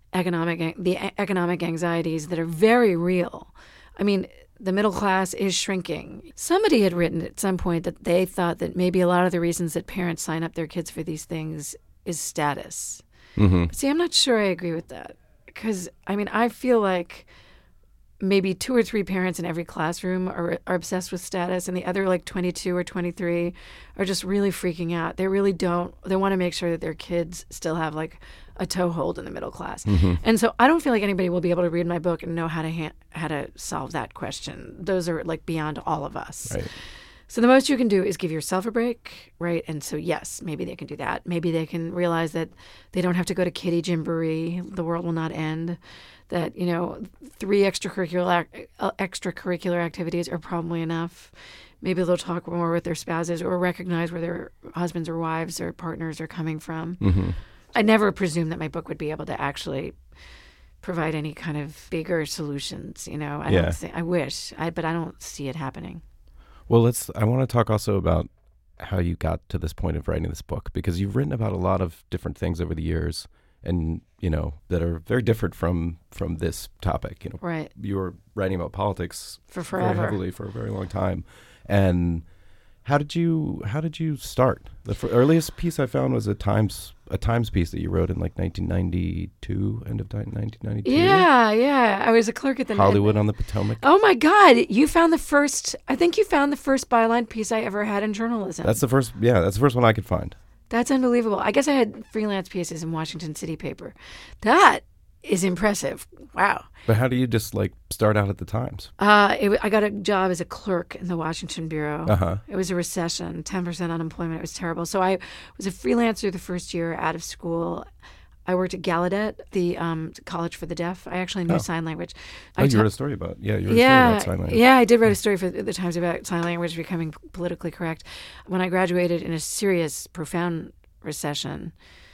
S4: economic anxieties that are very real. I mean, the middle class is shrinking. Somebody had written at some point that they thought that maybe a lot of the reasons that parents sign up their kids for these things is status. But see, I'm not sure I agree with that. Because, I mean, I feel like maybe 2 or 3 parents in every classroom are obsessed with status, and the other 22 or 23 are just really freaking out. They really don't. They want to make sure that their kids still have a toehold in the middle class. And so I don't feel like anybody will be able to read my book and know how to solve that question. Those are beyond all of us.
S1: Right.
S4: So the most you can do is give yourself a break, right? And so, yes, maybe they can do that. Maybe they can realize that they don't have to go to Kitty Jamboree. The world will not end. That, 3 extracurricular activities are probably enough. Maybe they'll talk more with their spouses or recognize where their husbands or wives or partners are coming from. I never presumed that my book would be able to actually provide any kind of bigger solutions, I wish, but I don't see it happening.
S1: Well, I want to talk also about how you got to this point of writing this book, because you've written about a lot of different things over the years and, that are very different from this topic.
S4: Right.
S1: You were writing about politics
S4: for forever,
S1: very heavily for a very long time. And how did you start? The earliest piece I found was a Times piece that you wrote in 1992, end of 1992.
S4: Yeah. I was a clerk at the
S1: Hollywood on the Potomac.
S4: Oh my God! I think you found the first byline piece I ever had in journalism.
S1: That's the first. Yeah, that's the first one I could find.
S4: That's unbelievable. I guess I had freelance pieces in Washington City paper. That is impressive. Wow.
S1: But how do you just start out at the Times?
S4: I got a job as a clerk in the Washington Bureau. It was a recession, 10% unemployment. It was terrible. So I was a freelancer the first year out of school. I worked at Gallaudet, the College for the Deaf. I actually knew sign language.
S1: You wrote a story about you wrote a story about sign language.
S4: Yeah, I did write a story for the Times about sign language becoming politically correct. When I graduated in a serious, profound recession,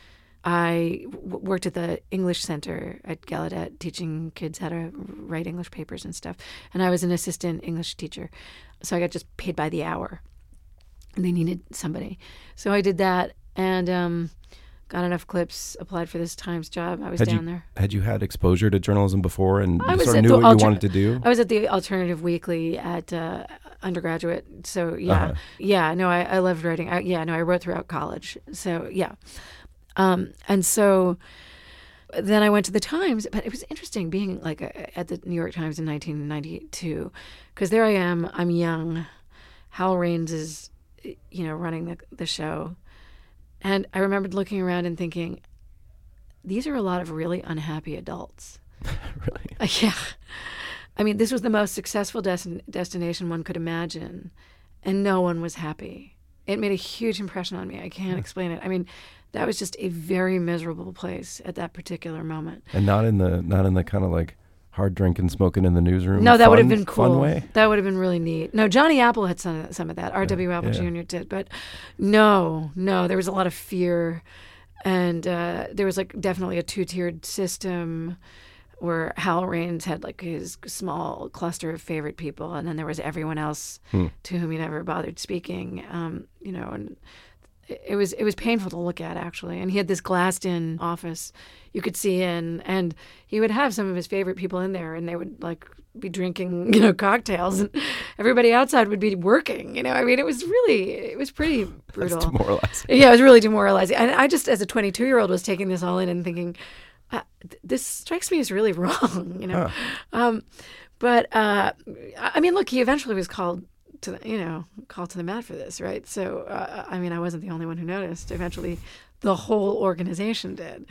S4: I worked at the English Center at Gallaudet, teaching kids how to write English papers and stuff. And I was an assistant English teacher, so I got just paid by the hour. And they needed somebody, so I did that and. Got enough clips, applied for this Times job. I was down there.
S1: Had you had exposure to journalism before and sort of knew what you wanted to do?
S4: I was at the Alternative Weekly at undergraduate. So, yeah. Yeah, no, I loved writing. I wrote throughout college. So, yeah. And so then I went to the Times. But it was interesting being like at the New York Times in 1992. Because there I am. I'm young. Hal Raines is, running the show. And I remembered looking around and thinking, these are a lot of really unhappy adults.
S1: Really?
S4: Yeah. I mean, this was the most successful destination one could imagine, and no one was happy. It made a huge impression on me. I can't explain it. I mean, that was just a very miserable place at that particular moment.
S1: And not in the kind of like hard drinking, smoking in the newsroom.
S4: No, that would have been cool.
S1: Fun way.
S4: That would have been really neat. No, Johnny Apple had some of that. R.W. Apple Jr. did, but no, there was a lot of fear, and there was like definitely a two-tiered system where Hal Raines had like his small cluster of favorite people, and then there was everyone else to whom he never bothered speaking. And it was painful to look at, actually. And he had this glassed-in office you could see in, and he would have some of his favorite people in there, and they would like be drinking, cocktails, and everybody outside would be working. I mean, it was pretty brutal.
S1: That's demoralizing.
S4: Yeah, it was really demoralizing. And I just, as a 22-year-old, was taking this all in and thinking, this strikes me as really wrong. But I mean, look, he eventually was called to the mat for this, right? So, I mean, I wasn't the only one who noticed. Eventually, the whole organization did.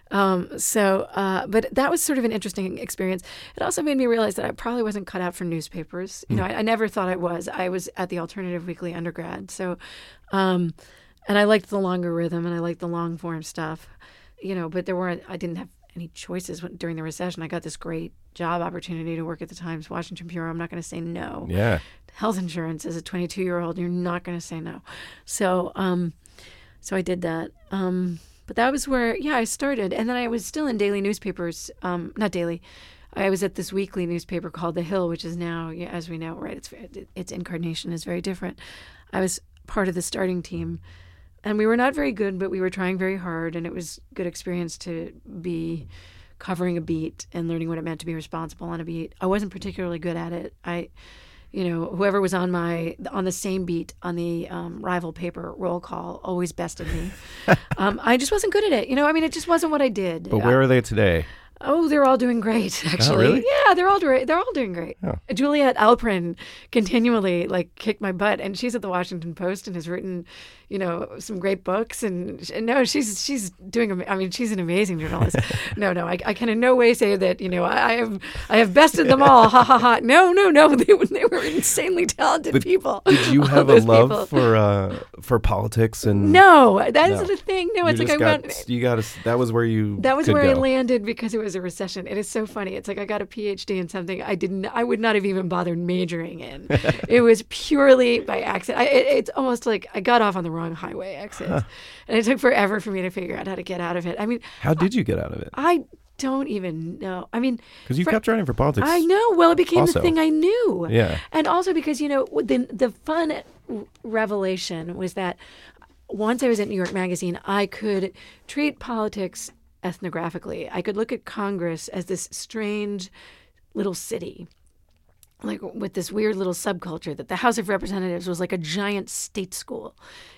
S4: But that was sort of an interesting experience. It also made me realize that I probably wasn't cut out for newspapers. I never thought I was. I was at the Alternative Weekly undergrad. So, and I liked the longer rhythm and I liked the long form stuff, but I didn't have any choices during the recession. I got this great job opportunity to work at the Times Washington Bureau. I'm not going to say no.
S1: Yeah.
S4: Health insurance as a 22-year-old, you're not going to say no. So, so I did that. But that was where, I started. And then I was still in daily newspapers, not daily. I was at this weekly newspaper called The Hill, which is now, as we know, right, its incarnation is very different. I was part of the starting team. And we were not very good, but we were trying very hard. And it was good experience to be covering a beat and learning what it meant to be responsible on a beat. I wasn't particularly good at it. Whoever was on the same beat on the rival paper roll call always bested me. I just wasn't good at it. I mean, it just wasn't what I did.
S1: But where are they today?
S4: Oh, they're all doing great, actually.
S1: Oh, really?
S4: Yeah, they're all doing great.
S1: Oh.
S4: Juliet Alprin continually kicked my butt, and she's at the Washington Post and has written, some great books. And no, she's doing. I mean, she's an amazing journalist. No, I can in no way say that. I have bested them all. Ha ha ha. No. They were insanely talented people.
S1: Did you have a love for politics and?
S4: No, that's the thing. No, it's like I went.
S1: You got to. That was where you.
S4: That was where I landed because it was a recession. It is so funny. It's like I got a PhD in something I would not have even bothered majoring in. It was purely by accident. It's almost like I got off on the wrong highway exit, and it took forever for me to figure out how to get out of it. I mean,
S1: how did you get out of it?
S4: I don't even know. I mean,
S1: because you kept running for politics.
S4: I know. Well, it became the thing I knew.
S1: Yeah, and
S4: also because the fun revelation was that once I was at New York Magazine, I could treat politics ethnographically. I could look at Congress as this strange little city, like with this weird little subculture that the House of Representatives was like a giant state school,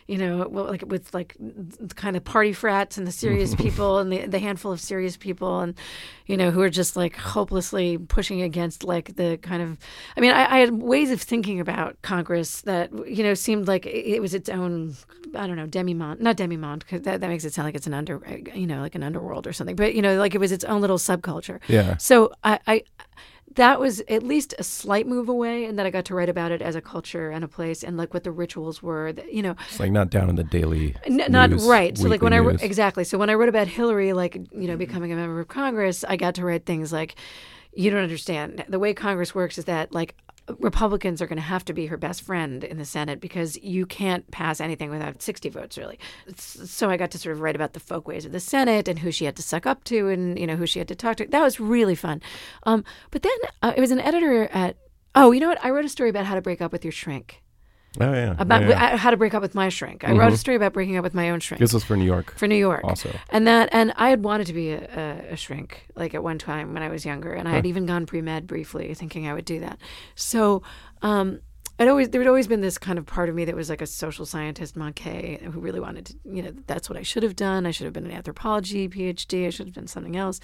S4: with like kind of party frats and the serious people and the handful of serious people and, who are just like hopelessly pushing against like the kind of, I mean, I had ways of thinking about Congress that, seemed like it was its own, I don't know, not demi-monde, because that makes it sound like it's an like an underworld or something, but, like it was its own little subculture.
S1: Yeah.
S4: So that was at least a slight move away, and that I got to write about it as a culture and a place, and like what the rituals were. That,
S1: it's like not down in the daily
S4: not
S1: news,
S4: right. So like when
S1: news.
S4: exactly. So when I wrote about Hillary, like becoming a member of Congress, I got to write things like, you don't understand. The way Congress works is that like Republicans are going to have to be her best friend in the Senate because you can't pass anything without 60 votes, really. So I got to sort of write about the folkways of the Senate and who she had to suck up to and, who she had to talk to. That was really fun. But then it was an editor at, you know what? I wrote a story about how to break up with your shrink.
S1: Oh, yeah.
S4: About how to break up with my shrink. I wrote a story about breaking up with my own shrink.
S1: This was for New York.
S4: For New York.
S1: Also.
S4: And I had wanted to be a shrink, like at one time when I was younger. And I had even gone pre-med briefly, thinking I would do that. So there had always been this kind of part of me that was like a social scientist, Manquet, who really wanted to, that's what I should have done. I should have been an anthropology PhD. I should have done something else.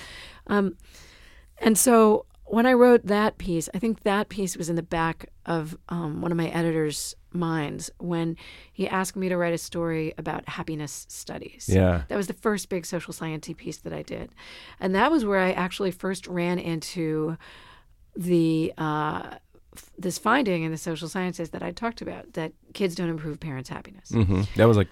S4: And so when I wrote that piece, I think that piece was in the back of one of my editors' minds when he asked me to write a story about happiness studies.
S1: Yeah.
S4: That was the first big social science-y piece that I did. And that was where I actually first ran into the this finding in the social sciences that I talked about, that kids don't improve parents' happiness.
S1: Mm-hmm. That was like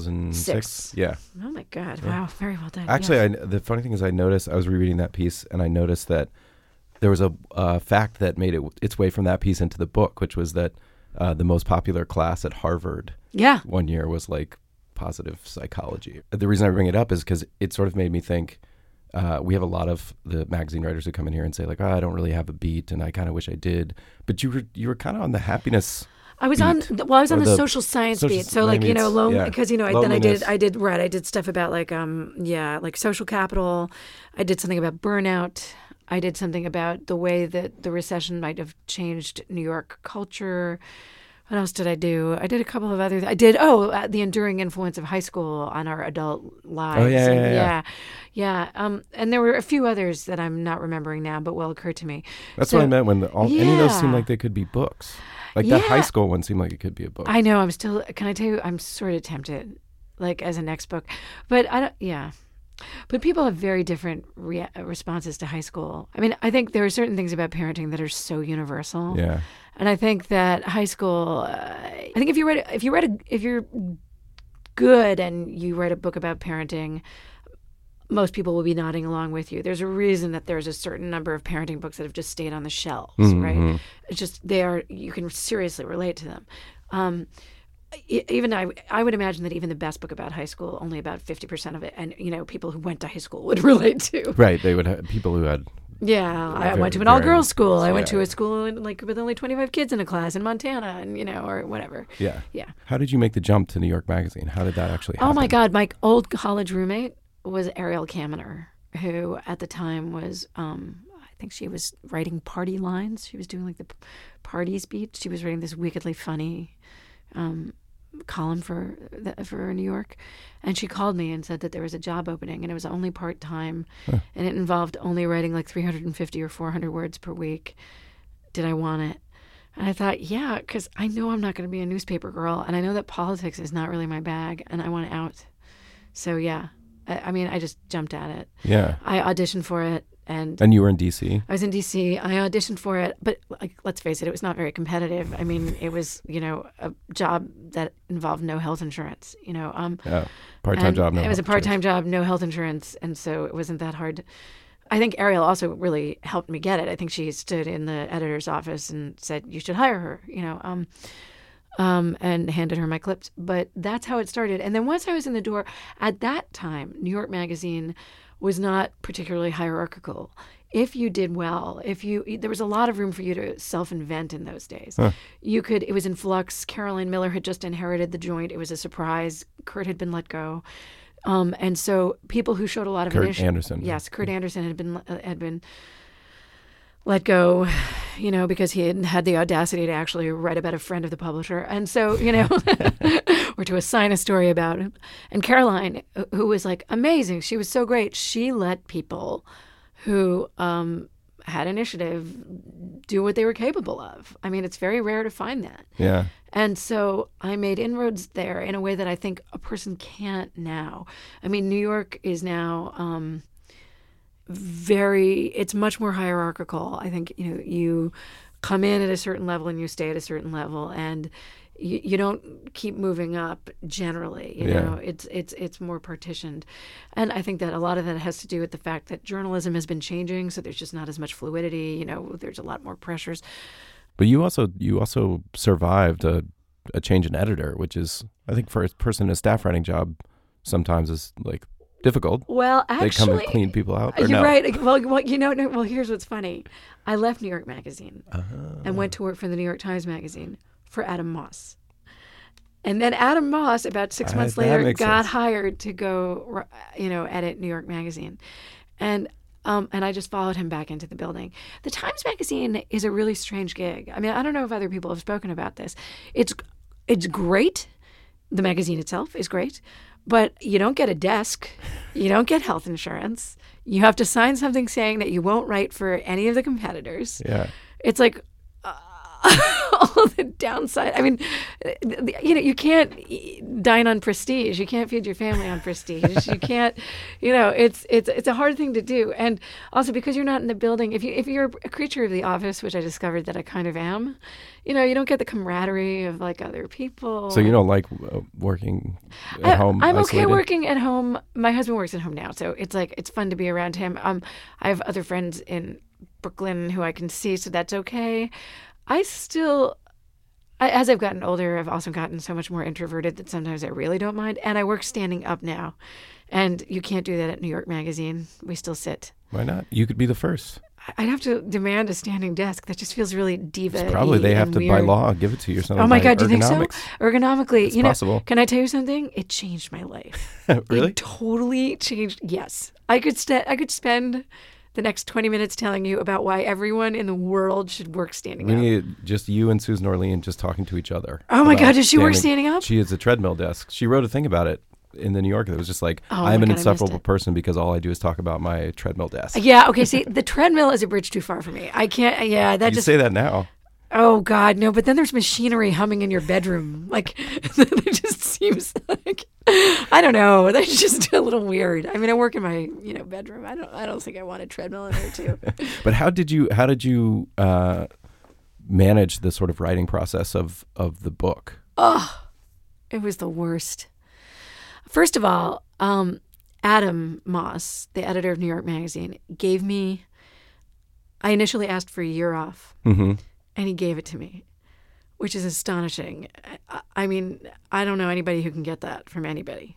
S1: 2006. Yeah.
S4: Oh, my God. Yeah. Wow. Very well done.
S1: Actually,
S4: yes.
S1: the funny thing is I was rereading that piece, and I noticed that there was a fact that made its way from that piece into the book, which was that the most popular class at Harvard one year was like positive psychology. The reason I bring it up is because it sort of made me think, we have a lot of the magazine writers who come in here and say like, I don't really have a beat and I kind of wish I did. But you were kind of on the happiness
S4: I was
S1: beat,
S4: on the social science beat. So like, because I did stuff about like like social capital. I did something about burnout. I did something about the way that the recession might have changed New York culture. What else did I do? I did a couple of other. I did the enduring influence of high school on our adult lives.
S1: Oh
S4: yeah. And there were a few others that I'm not remembering now, but will occur to me.
S1: That's what I meant when any of those seemed like they could be books. Like that high school one seemed like it could be a book.
S4: I know. Can I tell you? I'm sort of tempted, like as a next book, but I don't. Yeah. But people have very different responses to high school. I mean, I think there are certain things about parenting that are so universal.
S1: Yeah.
S4: And I think that high school. I think if you're good and you write a book about parenting, most people will be nodding along with you. There's a reason that there's a certain number of parenting books that have just stayed on the shelves, right? It's just you can seriously relate to them. Even I would imagine that even the best book about high school, only about 50% of it, and people who went to high school would relate to.
S1: Right, they would have people who had.
S4: Yeah, I went to an all-girls school. I went to a school with only 25 kids in a class in Montana, and or whatever.
S1: Yeah.
S4: Yeah.
S1: How did you make the jump to New York Magazine? How did that actually happen?
S4: Oh my God, my old college roommate was Ariel Kaminer, who at the time was. I think she was writing party lines. She was doing like the party speech. She was writing this wickedly funny column for New York, and she called me and said that there was a job opening and it was only part-time and it involved only writing like 350 or 400 words per week. Did I want it? And I thought, yeah, because I know I'm not going to be a newspaper girl, and I know that politics is not really my bag, and I want out. So yeah, I just jumped at it.
S1: Yeah, I
S4: auditioned for it.
S1: And you were in D.C.?
S4: I was in D.C. I auditioned for it, but let's face it, it was not very competitive. I mean, it was, a job that involved no health insurance,
S1: part-time job, no
S4: It was a
S1: health
S4: part-time
S1: insurance.
S4: job, no health insurance, and so it wasn't that hard. I think Ariel also really helped me get it. I think she stood in the editor's office and said, you should hire her, and handed her my clips. But that's how it started. And then once I was in the door, at that time, New York Magazine was not particularly hierarchical. If you did well, there was a lot of room for you to self-invent in those days. Huh. It was in flux. Caroline Miller had just inherited the joint. It was a surprise. Kurt had been let go. And so people who showed a lot of
S1: initiative. Kurt Anderson.
S4: Yes, Kurt Anderson had been let go, because he had the audacity to actually write about a friend of the publisher. And so, or to assign a story about him. And Caroline, who was like amazing, she was so great. She let people who had initiative do what they were capable of. I mean, it's very rare to find that.
S1: Yeah.
S4: And so I made inroads there in a way that I think a person can't now. I mean, New York is now... it's much more hierarchical. I think, you come in at a certain level and you stay at a certain level, and you don't keep moving up generally. You know, it's more partitioned. And I think that a lot of that has to do with the fact that journalism has been changing, so there's just not as much fluidity. There's a lot more pressures.
S1: But you also survived a change in editor, which is, I think, for a person in a staff writing job, sometimes is like difficult.
S4: Well, actually,
S1: they come and clean people out.
S4: You're right. Well, here's what's funny. I left New York Magazine and went to work for the New York Times Magazine for Adam Moss. And then Adam Moss, about 6 months later, got hired to go, edit New York Magazine. And I just followed him back into the building. The Times Magazine is a really strange gig. I mean, I don't know if other people have spoken about this. It's great. The magazine itself is great. But you don't get a desk. You don't get health insurance. You have to sign something saying that you won't write for any of the competitors.
S1: Yeah.
S4: It's like all the downside. I mean, you can't dine on prestige. You can't feed your family on prestige. You can't, it's a hard thing to do. And also because you're not in the building, if you're a creature of the office, which I discovered that I kind of am, you don't get the camaraderie of like other people.
S1: So you don't like working at home?
S4: I'm
S1: isolated?
S4: okay working at home. My husband works at home now, so it's like it's fun to be around him. I have other friends in Brooklyn who I can see, so that's okay. As I've gotten older, I've also gotten so much more introverted that sometimes I really don't mind. And I work standing up now. And you can't do that at New York Magazine. We still sit.
S1: Why not? You could be the first.
S4: I'd have to demand a standing desk. That just feels really diva-y.
S1: Probably they have to,
S4: weird.
S1: by law, give it to you or something.
S4: Oh my God, do you think
S1: ergonomics.
S4: so? Ergonomically.
S1: It's possible.
S4: Can I tell you something? It changed my life.
S1: Really?
S4: It totally changed. Yes. I could spend the next 20 minutes telling you about why everyone in the world should work standing up.
S1: We need just you and Susan Orlean just talking to each other.
S4: Oh my God, does she work standing up?
S1: She has a treadmill desk. She wrote a thing about it in the New Yorker that was just like,
S4: Oh
S1: I'm
S4: my
S1: an
S4: God,
S1: insufferable person because all I do is talk about my treadmill desk.
S4: Yeah, okay, see, the treadmill is a bridge too far for me. I can't, that
S1: You
S4: just...
S1: say that now.
S4: Oh God, no! But then there's machinery humming in your bedroom. Like, it just seems like I don't know. That's just a little weird. I mean, I work in my bedroom. I don't think I want a treadmill in there too.
S1: But how did you manage the sort of writing process of the book?
S4: Oh, it was the worst. First of all, Adam Moss, the editor of New York Magazine, gave me. I initially asked for a year off.
S1: Mm-hmm.
S4: And he gave it to me, which is astonishing. I mean, I don't know anybody who can get that from anybody.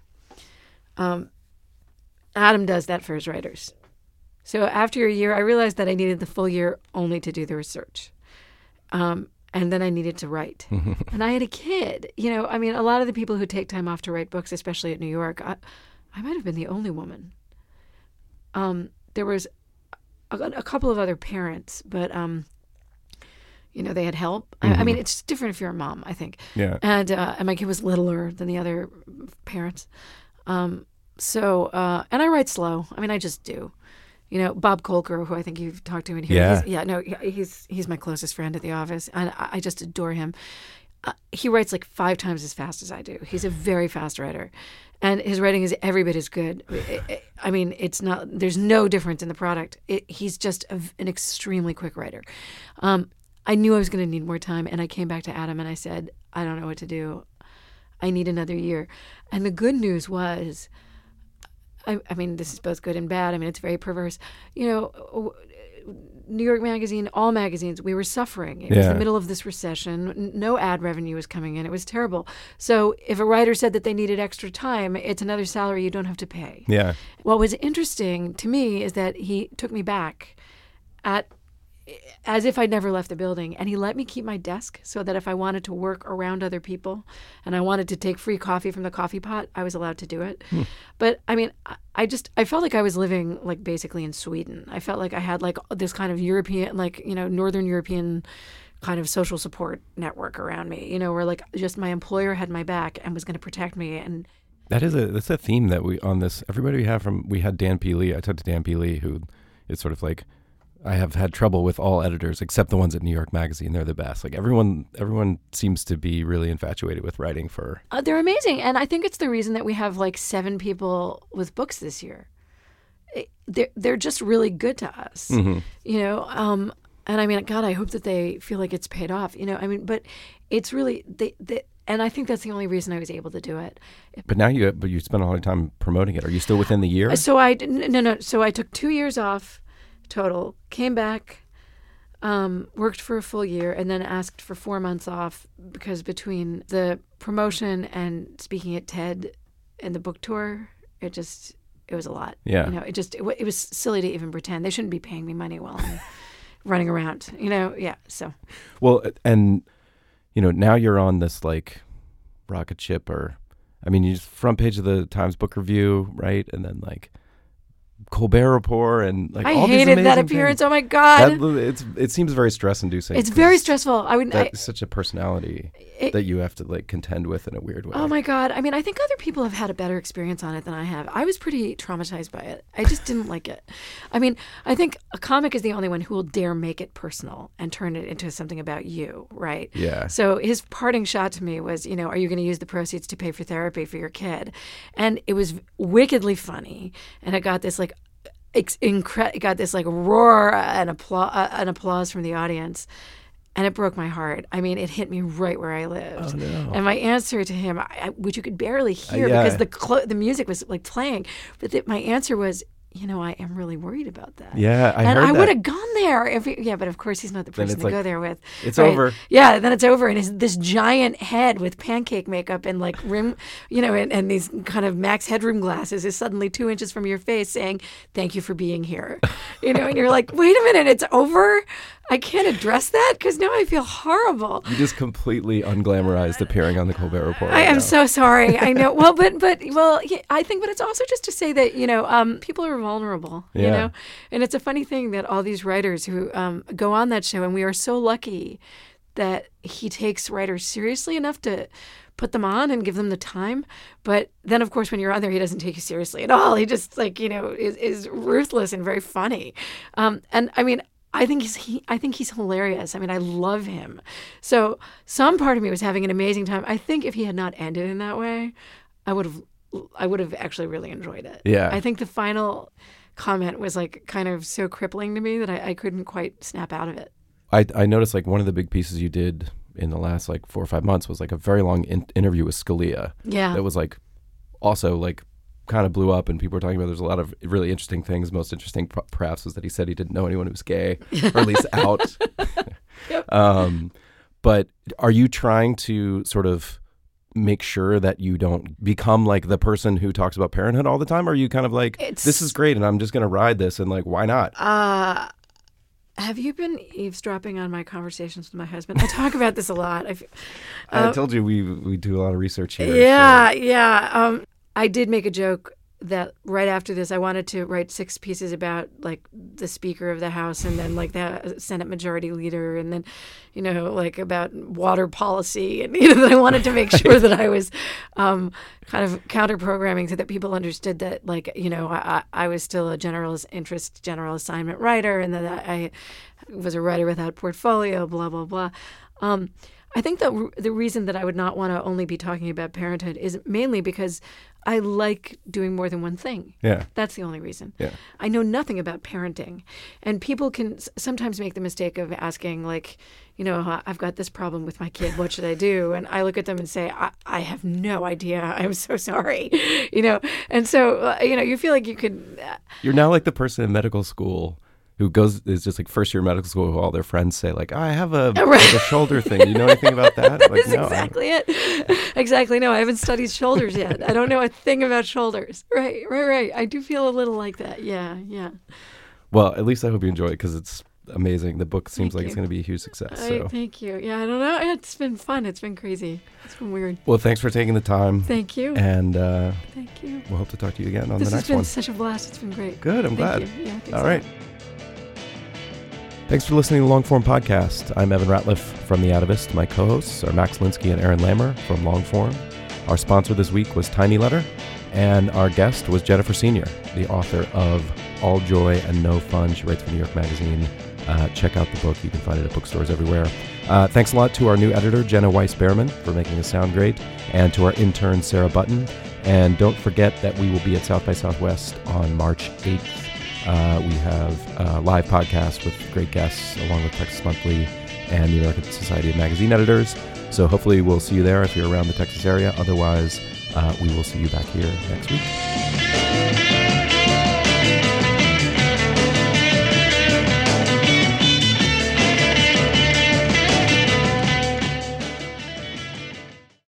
S4: Adam does that for his writers. So after a year, I realized that I needed the full year only to do the research. And then I needed to write. And I had a kid. I mean, a lot of the people who take time off to write books, especially at New York, I might have been the only woman. There was a couple of other parents, but... they had help. I mean, it's different if you're a mom, I think.
S1: Yeah.
S4: And my kid was littler than the other parents. And I write slow. I mean, I just do. Bob Kolker, who I think you've talked to in here.
S1: Yeah.
S4: He's my closest friend at the office, and I just adore him. He writes like 5 times as fast as I do. He's a very fast writer. And his writing is every bit as good. I mean, there's no difference in the product. He's just an extremely quick writer. I knew I was going to need more time, and I came back to Adam and I said, I don't know what to do. I need another year. And the good news was, I mean, this is both good and bad. I mean, it's very perverse. New York Magazine, all magazines, we were suffering. It was the middle of this recession. No ad revenue was coming in. It was terrible. So if a writer said that they needed extra time, it's another salary you don't have to pay.
S1: Yeah.
S4: What was interesting to me is that he took me back as if I'd never left the building, and he let me keep my desk so that if I wanted to work around other people and I wanted to take free coffee from the coffee pot, I was allowed to do it. But I mean, I felt like I was living like basically in Sweden. I felt like I had like this kind of European, like, Northern European kind of social support network around me, where like just my employer had my back and was going to protect me. And
S1: that's a theme that we had Dan P. Lee. I talked to Dan P. Lee, who is sort of like, I have had trouble with all editors except the ones at New York Magazine. They're the best. Like everyone seems to be really infatuated with writing for.
S4: They're amazing, and I think it's the reason that we have like 7 people with books this year. they're just really good to us,
S1: Mm-hmm.
S4: you know. And I mean, God, I hope that they feel like it's paid off, you know. I mean, but it's really and I think that's the only reason I was able to do it.
S1: But now you spend a lot of time promoting it. Are you still within the year?
S4: So I took 2 years off total, came back, worked for a full year, and then asked for 4 months off because between the promotion and speaking at TED and the book tour, it was a lot.
S1: Yeah.
S4: You know, it was silly to even pretend. They shouldn't be paying me money while I'm running around, you know? Yeah. So.
S1: Well, and, you know, now you're on this like rocket ship you just front page of the Times Book Review, right? And then like Colbert Report and like
S4: I
S1: all
S4: hated
S1: these
S4: that
S1: amazing
S4: appearance.
S1: things.
S4: Oh my God.
S1: It seems very stress inducing.
S4: It's very stressful.
S1: That's such a personality that you have to like contend with in a weird way.
S4: Oh my God. I mean, I think other people have had a better experience on it than I have. I was pretty traumatized by it. I just didn't like it. I mean, I think a comic is the only one who will dare make it personal and turn it into something about you, right?
S1: Yeah.
S4: So his parting shot to me was, you know, are you going to use the proceeds to pay for therapy for your kid? And it was wickedly funny. And it got this like, it got this like roar and applause from the audience. And it broke my heart. I mean, it hit me right where I lived.
S1: Oh, no.
S4: And my answer to him, which you could barely hear
S1: Yeah.
S4: because the music was like playing, but my answer was, you know, I am really worried about that.
S1: Yeah,
S4: and
S1: heard
S4: I
S1: that.
S4: would have gone there but of course he's not the
S1: Then
S4: person
S1: it's
S4: to
S1: like,
S4: go there with.
S1: it's
S4: right?
S1: over.
S4: Yeah, then it's over, and this giant head with pancake makeup and like rim, you know, and these kind of max headroom glasses is suddenly 2 inches from your face saying, "Thank you for being here," you know, and you're like, wait a minute, it's over. I can't address that because now I feel horrible.
S1: You just completely unglamorized appearing on the Colbert Report.
S4: I
S1: right
S4: am
S1: now.
S4: so sorry. I know. Well, yeah, I think, but it's also just to say that, you know, people are vulnerable, you
S1: Yeah.
S4: know, and it's a funny thing that all these writers who go on that show, and we are so lucky that he takes writers seriously enough to put them on and give them the time. But then, of course, when you're on there, he doesn't take you seriously at all. He just like, you know, is ruthless and very funny. And I mean, I think he's hilarious. I mean, I love him. So some part of me was having an amazing time. I think if he had not ended in that way, I would have actually really enjoyed it.
S1: Yeah.
S4: I think the final comment was like kind of so crippling to me that I couldn't quite snap out of it.
S1: I noticed like one of the big pieces you did in the last like 4 or 5 months was like a very long interview with Scalia.
S4: Yeah.
S1: That was like also like kind of blew up, and people were talking about there's a lot of really interesting things. Most interesting perhaps was that he said he didn't know anyone who was gay, or at least out.
S4: Yep.
S1: But are you trying to sort of make sure that you don't become like the person who talks about parenthood all the time? Or are you kind of like, this is great and I'm just going to ride this, and like, why not?
S4: Have you been eavesdropping on my conversations with my husband? I talk about this a lot.
S1: I told you we do a lot of research here.
S4: Yeah,
S1: so.
S4: yeah. I did make a joke that right after this, I wanted to write 6 pieces about like the Speaker of the House, and then like the Senate Majority Leader, and then, you know, like about water policy, and you know, that I wanted to make sure that I was kind of counter programming so that people understood that, like, you know, I was still a general interest, general assignment writer, and that I was a writer without portfolio, blah blah blah. I think that the reason that I would not want to only be talking about parenthood is mainly because I like doing more than one thing.
S1: Yeah.
S4: That's the only reason.
S1: Yeah.
S4: I know nothing about parenting. And people can sometimes make the mistake of asking, like, you know, I've got this problem with my kid. What should I do? And I look at them and say, I have no idea. I'm so sorry. You know, and so, you know, you feel like you could.
S1: You're now like the person in medical school who is just like first year medical school, who all their friends say like, I have a, like a shoulder thing. Do you know anything about that? Like,
S4: That's exactly it. Exactly. No, I haven't studied shoulders yet. I don't know a thing about shoulders. Right. I do feel a little like that. Yeah.
S1: Well, at least I hope you enjoy it, because it's amazing. The book seems like it's going to be a huge success. So.
S4: Thank you. Yeah, I don't know. It's been fun. It's been crazy. It's been weird.
S1: Well, thanks for taking the time.
S4: Thank you.
S1: And
S4: thank you.
S1: we'll hope to talk to you again on
S4: This
S1: the
S4: has
S1: next
S4: been
S1: one.
S4: such a blast. It's been great.
S1: Good. I'm glad.
S4: Thank you. Yeah, thanks
S1: All
S4: a
S1: right.
S4: lot.
S1: Thanks for listening to the Longform Podcast. I'm Evan Ratliff from The Atavist. My co-hosts are Max Linsky and Aaron Lammer from Longform. Our sponsor this week was Tiny Letter, and our guest was Jennifer Senior, the author of All Joy and No Fun. She writes for New York Magazine. Check out the book. You can find it at bookstores everywhere. Thanks a lot to our new editor, Jenna Weiss-Behrman, for making us sound great, and to our intern, Sarah Button. And don't forget that we will be at South by Southwest on March 8th. We have a live podcast with great guests, along with Texas Monthly and the American Society of Magazine Editors. So hopefully we'll see you there if you're around the Texas area. Otherwise, we will see you back here next week.